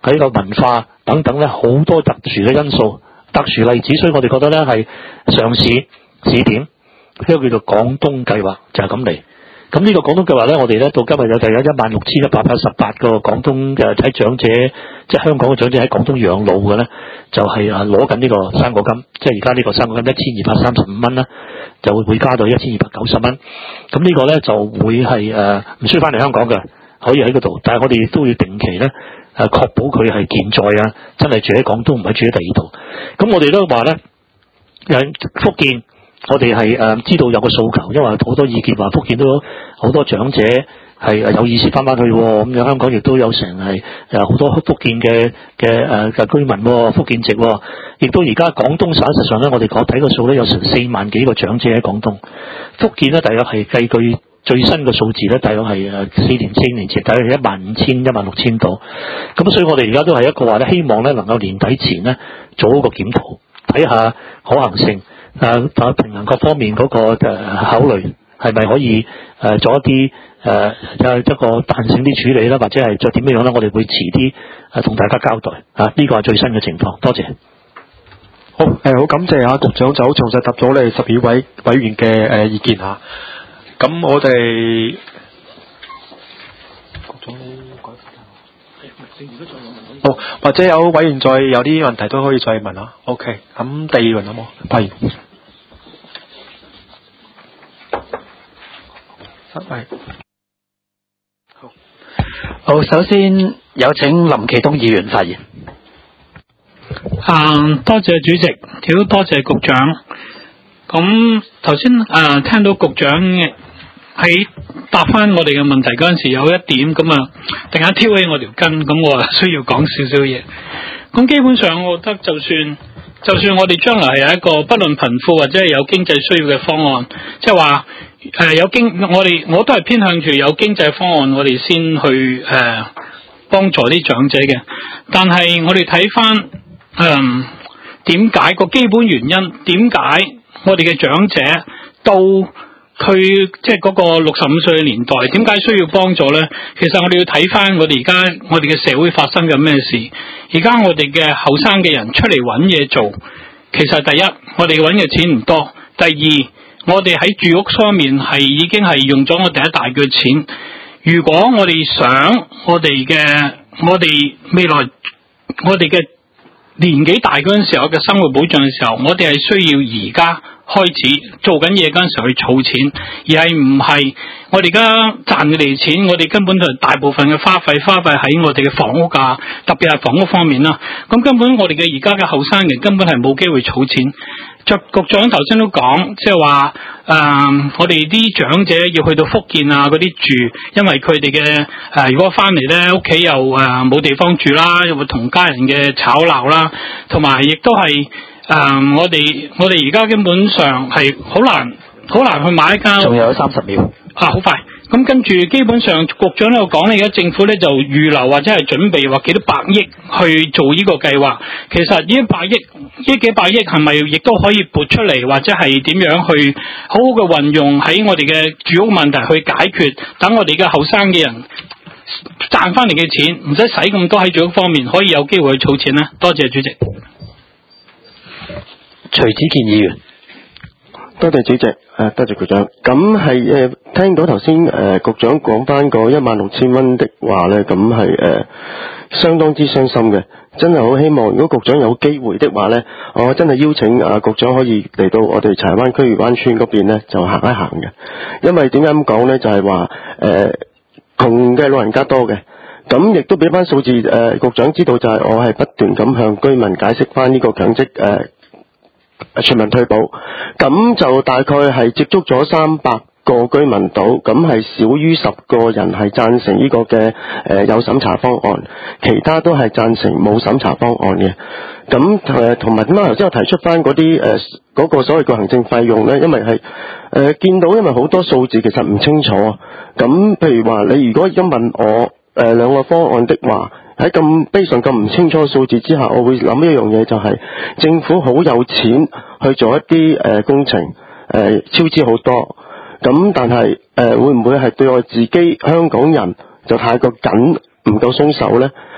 Speaker 2: 喺個文化等等咧好多特殊嘅因素、特殊例子，所以我哋覺得咧係上市試點，呢個叫做廣東計劃就係咁嚟。咁呢個廣東計劃咧，我哋咧到今日有就有16,188個廣東嘅喺長者，即係香港嘅長者喺廣東養老嘅咧，就係攞緊呢個生果金，即係而家呢個生果金1235蚊啦，就會加到1290蚊。咁呢個咧就會係唔需要翻嚟香港嘅，可以喺嗰度，但係我哋都要定期咧確保佢係健在啊，真係住喺廣東，唔係住喺第二度。咁我哋都話咧，福建。我哋係知道有個訴求，因為好多意見話福建都好多長者係有意思翻返去，咁樣香港亦都有成係好多福建嘅居民，福建籍，亦都而家廣東省實際上咧，我哋講睇個數咧有成4萬幾個長者喺廣東，福建咧大約係計據最新嘅數字咧，大約係4年前大約係15,000、16,000度，咁所以我哋而家都係一個話咧，希望咧能夠年底前咧做一個檢討，睇下可行性。平衡各方面嗰個考慮係咪可以做一啲一個彈性啲處理啦，或者係再點樣咧？我哋會遲啲同大家交代呢個係最新嘅情況。多謝。
Speaker 1: 好好感謝局長就好詳細答咗你12位委員嘅意見嚇。咁我哋局長好，或者有委員再有啲問題都可以再問下。OK， 咁第二輪好冇？係。
Speaker 3: 好，首先有請林奇東議員發言。
Speaker 12: 多謝主席，亦都多謝局長。咁頭先聽到局長喺答翻我哋嘅問題嗰陣時，有一點咁突然間挑起我條筋，咁我需要講少少嘢。咁基本上，我覺得就算我哋將來係一個不論貧富或者係有經濟需要嘅方案，即係話我都係偏向住有經濟方案，我哋先去幫助啲長者嘅。但係我哋睇翻點解個基本原因，點解我哋嘅長者到佢即係嗰個65歲嘅年代，點解需要幫助呢？其實我哋要睇翻我哋而家我哋嘅社會發生緊咩事。而家我哋嘅後生嘅人出嚟揾嘢做，其實第一我哋揾嘅錢唔多，第二我哋喺住屋方面係已經係用咗我哋一大嘅錢。如果我哋想我哋未來我哋嘅年紀大嗰陣時候嘅生活保障嘅時候，我哋係需要而家開始做緊嘢嗰陣時候去儲錢，而係唔係我哋而家賺嘅嚟錢，我哋根本就大部分嘅花費喺我哋嘅房屋啊，特別係房屋方面啦。咁根本我哋嘅而家嘅後生人根本係冇機會儲錢。局長頭先都講，即係話我哋啲長者要去到福建啊嗰啲住，因為佢哋嘅如果翻嚟咧屋企又冇地方住啦，又會同家人嘅吵鬧啦，同埋亦都係我哋而家根本上係好難去買一間。
Speaker 3: 仲有30秒。
Speaker 12: 好快。咁跟住基本上局長咧講，而家政府咧就預留或者係準備話幾多百億去做呢個計劃。其實呢幾百億係咪亦都可以撥出嚟，或者係點樣去好好嘅運用喺我哋嘅住屋問題去解決，等我哋嘅後生嘅人賺翻嚟嘅錢唔使使咁多喺住屋方面，可以有機會去儲錢呢？多謝主席。
Speaker 3: 徐子健議員。
Speaker 4: 多謝主席，多謝局長。咁係聽到頭先局長講翻個16,000蚊的話咧，咁係相當之傷心嘅。真係好希望，如果局長有機會的話咧，我真係邀請局長可以嚟到我哋柴灣區漁灣村嗰邊咧，就行一行嘅。因為點解咁講咧？就係話窮嘅老人家多嘅。咁亦都俾翻數字局長知道，就係我係不斷咁向居民解釋翻呢個強積全民退保，咁就大概係接觸咗300個居民到，咁係少於10個人係贊成呢個嘅有審查方案，其他都係贊成冇審查方案嘅。咁同埋點解頭先我提出翻嗰啲嗰個所謂嘅行政費用呢？因為係見到因為好多數字其實唔清楚，咁譬如話你如果一問我兩個方案的話，喺咁非常咁唔清楚嘅數字之下，我會諗一樣嘢，就係政府好有錢去做一啲工程，超支好多。咁但係會唔會係對我自己香港人就太過緊，唔夠鬆手呢？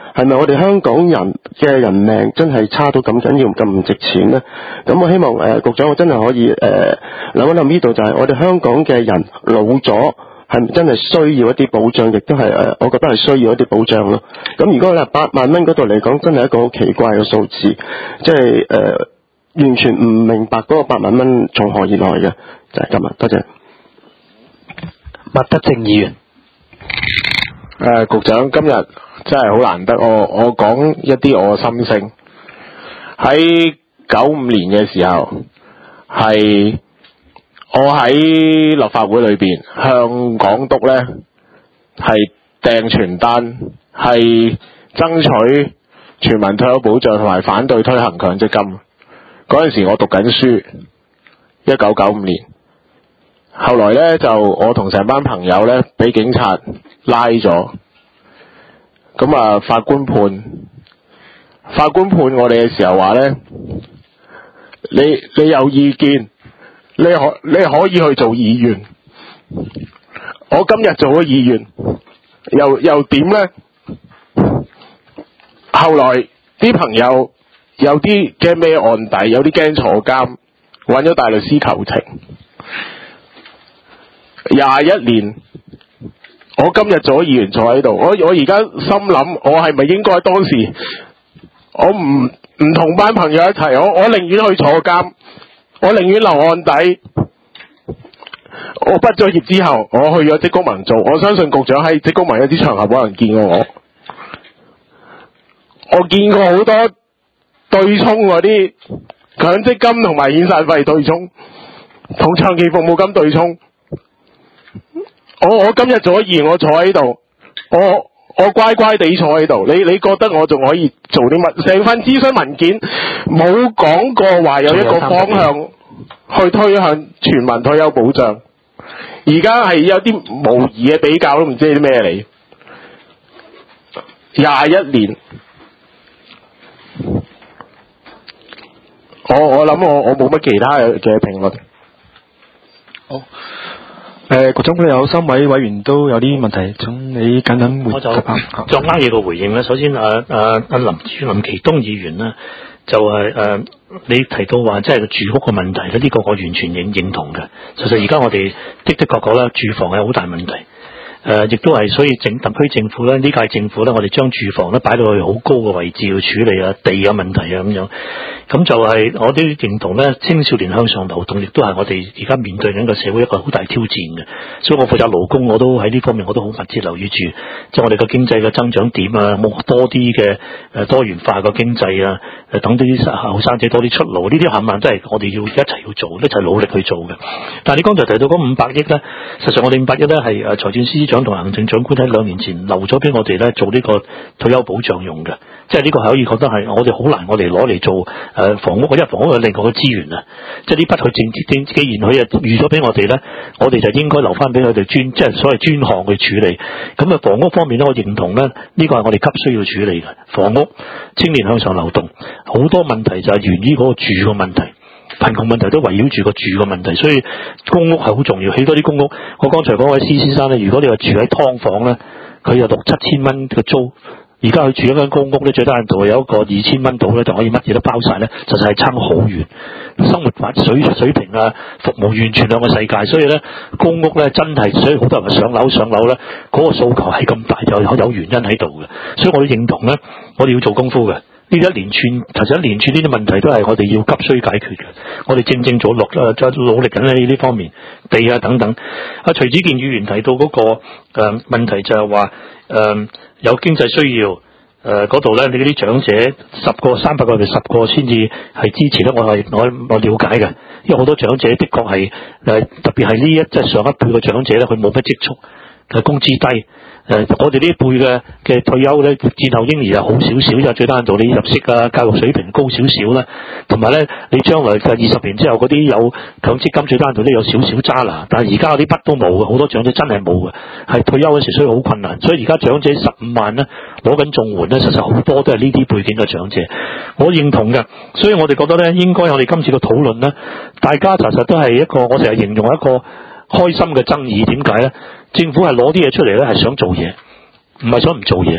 Speaker 4: 係咪我哋香港人嘅人命真係差到咁緊要咁唔值錢呢？咁我希望局長我真係可以諗一諗呢度，就係我哋香港嘅人老咗係咪真係需要一啲保障，亦都係我覺得係需要一啲保障咯。咁如果咧8萬蚊嗰度嚟講，真係一個好奇怪嘅數字，即係完全唔明白嗰個8萬蚊從何而來嘅，就係今日多謝。
Speaker 3: 麥德正議員。
Speaker 6: 局長今日真係好難得，我講一啲我嘅心聲。喺95年嘅時候，係我喺立法會裏邊向港督呢係掟傳單，係爭取全民退休保障同埋反對推行強積金。嗰陣時我讀緊書，1995年。後來呢，就我同成班朋友呢俾警察拉咗，咁啊法官判我哋嘅時候話呢，你有意見，你可以去做議員。我今日做咗議員，又點呢？後來啲朋友有啲驚孭案底，有啲驚坐監，揾咗大律師求情。21年，我今日做咗議員坐喺度，我而家心諗，我係咪應該當時我唔同班朋友一齊，我寧願去坐監，我寧願留案底。我畢咗業之後，我去咗職工盟做，我相信局長喺職工盟有啲場合可能見過我。我見過好多對沖嗰啲強積金同埋遣散費對沖，同長期服務金對沖。我今日做咗議員，我坐喺度，我乖乖地坐喺度。你覺得我仲可以做啲乜？成份諮詢文件冇講過話有一個方向去推向全民退休保障。而家係有啲模擬嘅比較都唔知係啲咩嚟。21年，我諗我冇乜其他嘅評論。
Speaker 1: 好。局長，有3位委員都有啲問題，請你簡單回答。
Speaker 2: 我就作扼要嘅回應咧。首先林奇東議員咧，就係你提到話即係住屋嘅問題咧，呢個我完全認同嘅。其實而家我哋的確咧，住房係好大問題。亦都係，所以特區政府咧，呢屆政府咧，我哋將住房咧擺到去好高嘅位置去處理地嘅問題咁樣。咁就係我都認同咧，青少年向上流動亦都係我哋而家面對緊嘅社會一個好大挑戰嘅。所以我負責勞工，我都喺呢方面我都好密切留意住，即係我哋嘅經濟嘅增長點啊，冇多啲嘅多元化嘅經濟啊，等啲後生仔多啲出路，呢啲冚唪唥都係我哋要一齊要做，一齊努力去做嘅。但係你剛才提到嗰500億咧，實際上我哋500億咧係財政司長同行政長官喺2年前留咗俾我哋咧做呢個退休保障用嘅，即係呢個係可以覺得係我哋好難我哋攞嚟做房屋，因為房屋有另外嘅資源啊，即係呢筆佢既然佢預咗俾我哋咧，我哋就應該留翻俾佢哋即係所謂專項去處理。咁啊，房屋方面咧，我認同咧，呢個係我哋急需要處理嘅。房屋、青年向上流動，好多問題就係源於嗰個住嘅問題。貧窮問題都圍繞住個住嘅問題，所以公屋係好重要，起多啲公屋。我剛才講位施先生咧，如果你話住喺劏房咧，佢有6-7千蚊嘅租，而家佢住一間公屋咧，最低限度有一個2000蚊度咧，就可以乜嘢都包晒咧，實在係差好遠。生活水平啊，服務完全兩個世界，所以咧公屋咧真係，所以好多人話上樓咧，嗰個訴求係咁大，就有原因喺度嘅。所以我都認同咧，我哋要做功夫嘅。呢一連串呢啲問題都係我哋要急需解決嘅，我哋正做努力緊喺呢方面，地啊等等。徐子健議員提到嗰個問題就係話有經濟需要嗰度咧，你嗰啲長者300個10個先至係支持咧，我了解嘅，因為好多長者的確係特別係即係上一輩嘅長者咧，佢冇乜積蓄，工資低。我哋呢一輩嘅退休咧，戰後嬰兒又好少少，就最低限度你入息啊、教育水平高少少啦，同埋咧你將來20年之後嗰啲有強積金，最低限度都有少少揸拿。但係而家嗰啲乜都冇嘅，好多長者真係冇嘅，係退休嗰時需要好困難。所以而家長者15萬咧攞緊綜援咧，實際好多都係呢啲背景嘅長者。我認同嘅，所以我哋覺得咧，應該我哋今次嘅討論咧，大家其實都係一個我成日形容一個開心嘅爭議。點解咧？政府係攞啲嘢出嚟咧，係想做嘢，唔係想唔做嘢。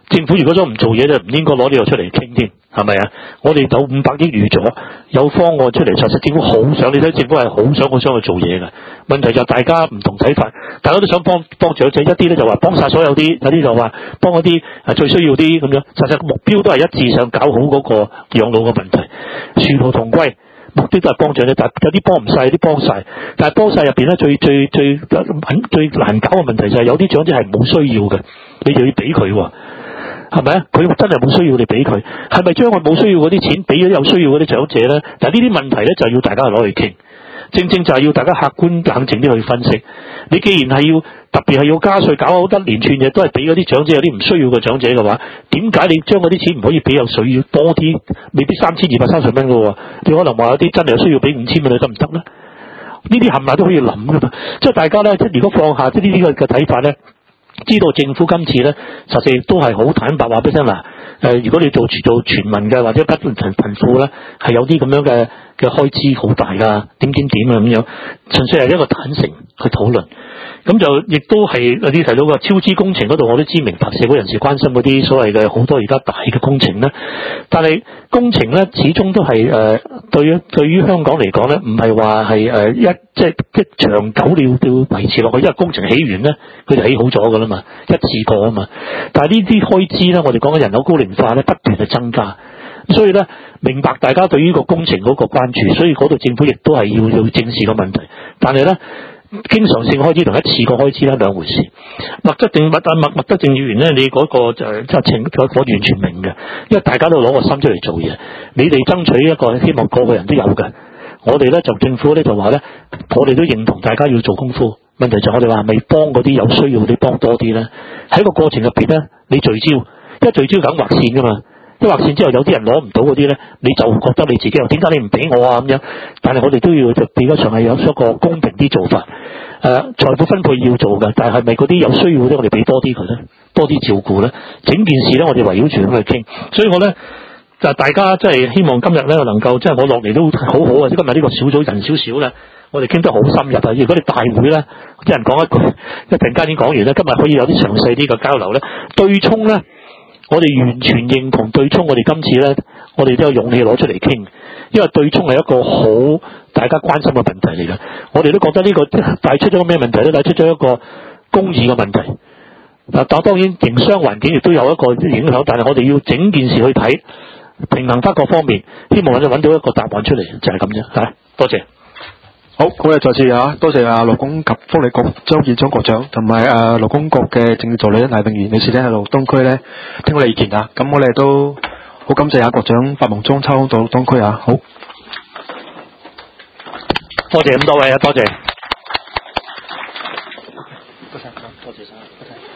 Speaker 2: 政府如果都唔做嘢就唔應該攞呢個出嚟傾添，係咪啊？我哋有500億預咗，有方案出嚟，實政府好想，你睇政府係好想去做嘢嘅。問題就大家唔同睇法，大家都想幫長者，一啲咧就話幫晒所有啲，有啲就話幫嗰啲最需要啲咁樣。實際目標都係一致，想搞好嗰個養老嘅問題，殊途同歸。目的都係幫長者，但有啲幫唔晒，有啲幫晒。但係幫晒入邊咧，最難搞嘅問題就係有啲長者係冇需要嘅，你就要俾佢喎。係咪啊？佢真係冇需要你俾佢，係咪將我冇需要嗰啲錢俾咗有需要嗰啲長者咧？但係呢啲問題咧就要大家攞去傾，正正就係要大家客觀冷靜啲去分析。你既然係要特別係要加稅，搞好一連串嘢都係俾嗰啲長者，有啲唔需要嘅長者嘅話，點解你將嗰啲錢唔可以俾有需要多啲？未必3230蚊嘅喎，你可能話有啲真係有需要俾5000蚊，你得唔得咧？呢啲冚唪唥都可以諗噶嘛。即係大家咧，即係如果放下即係呢啲嘅睇法咧。知道政府今次咧，實際都係好坦白話俾你聽嗱。如果你做全民嘅或者不貧富咧，係有啲咁樣嘅開支好大㗎，點啊咁樣，純粹係一個坦誠去討論。咁就亦都係有啲提到個超支工程嗰度，我都知明白社會人士關心嗰啲所謂嘅好多而家大嘅工程咧。但係工程咧，始終都係對於香港嚟講咧，唔係話係一長久要維持落去，因為工程起完咧，佢就起好咗㗎啦嘛，一次過啊嘛。但係呢啲開支咧，我哋講緊人口高齡化咧，不斷去增加，所以咧明白大家對於個工程嗰個關注，所以嗰度政府亦都係要正視個問題。但係咧，經常性開支同一次過開支咧兩回事。麥德正議員咧，你嗰個就我完全明嘅，因為大家都攞個心出嚟做嘢，你哋爭取一個希望個個人都有嘅。我哋咧就政府咧就話咧，我哋都認同大家要做功夫。問題就我哋話係咪幫嗰啲有需要啲幫多啲咧？喺個過程入邊咧，你聚焦，因為聚焦梗劃線噶嘛。一劃線之後，有啲人攞唔到嗰啲咧，你就覺得你自己又點解你唔俾我啊咁樣？但係我哋都要就比較上係有一個公平啲做法。財富分配要做嘅，但係咪嗰啲有需要嗰啲我哋俾多啲佢咧，多啲照顧咧？整件事咧，我哋圍繞住咁去傾。所以我咧就大家即係希望今日咧能夠即係我落嚟都好好啊！今日呢個小組人少少咧，我哋傾得好深入啊！如果你大會咧，啲人講一句，一陣間已經講完咧，今日可以有啲詳細啲嘅交流咧，對沖咧。我哋完全認同對沖，我哋今次咧，我哋都有勇氣攞出嚟傾，因為對沖係一個好大家關心嘅問題嚟嘅。我哋都覺得呢個帶出咗個咩問題咧？帶出咗一個公義嘅問題。但當然營商環境亦都有一個影響，但係我哋要整件事去睇，平衡翻各方面，希望我哋揾到一個答案出嚟，就係咁啫嚇。多謝。
Speaker 1: 好，咁我哋再次多謝勞工及福利局張建宗局長同埋勞工局嘅政治助理賴穎儀女士咧喺勞東區咧聽我哋意見啊。咁我哋都好感謝局長百忙中抽空到勞東區啊。好，
Speaker 2: 多謝咁多位啊，多謝。
Speaker 3: 多謝晒。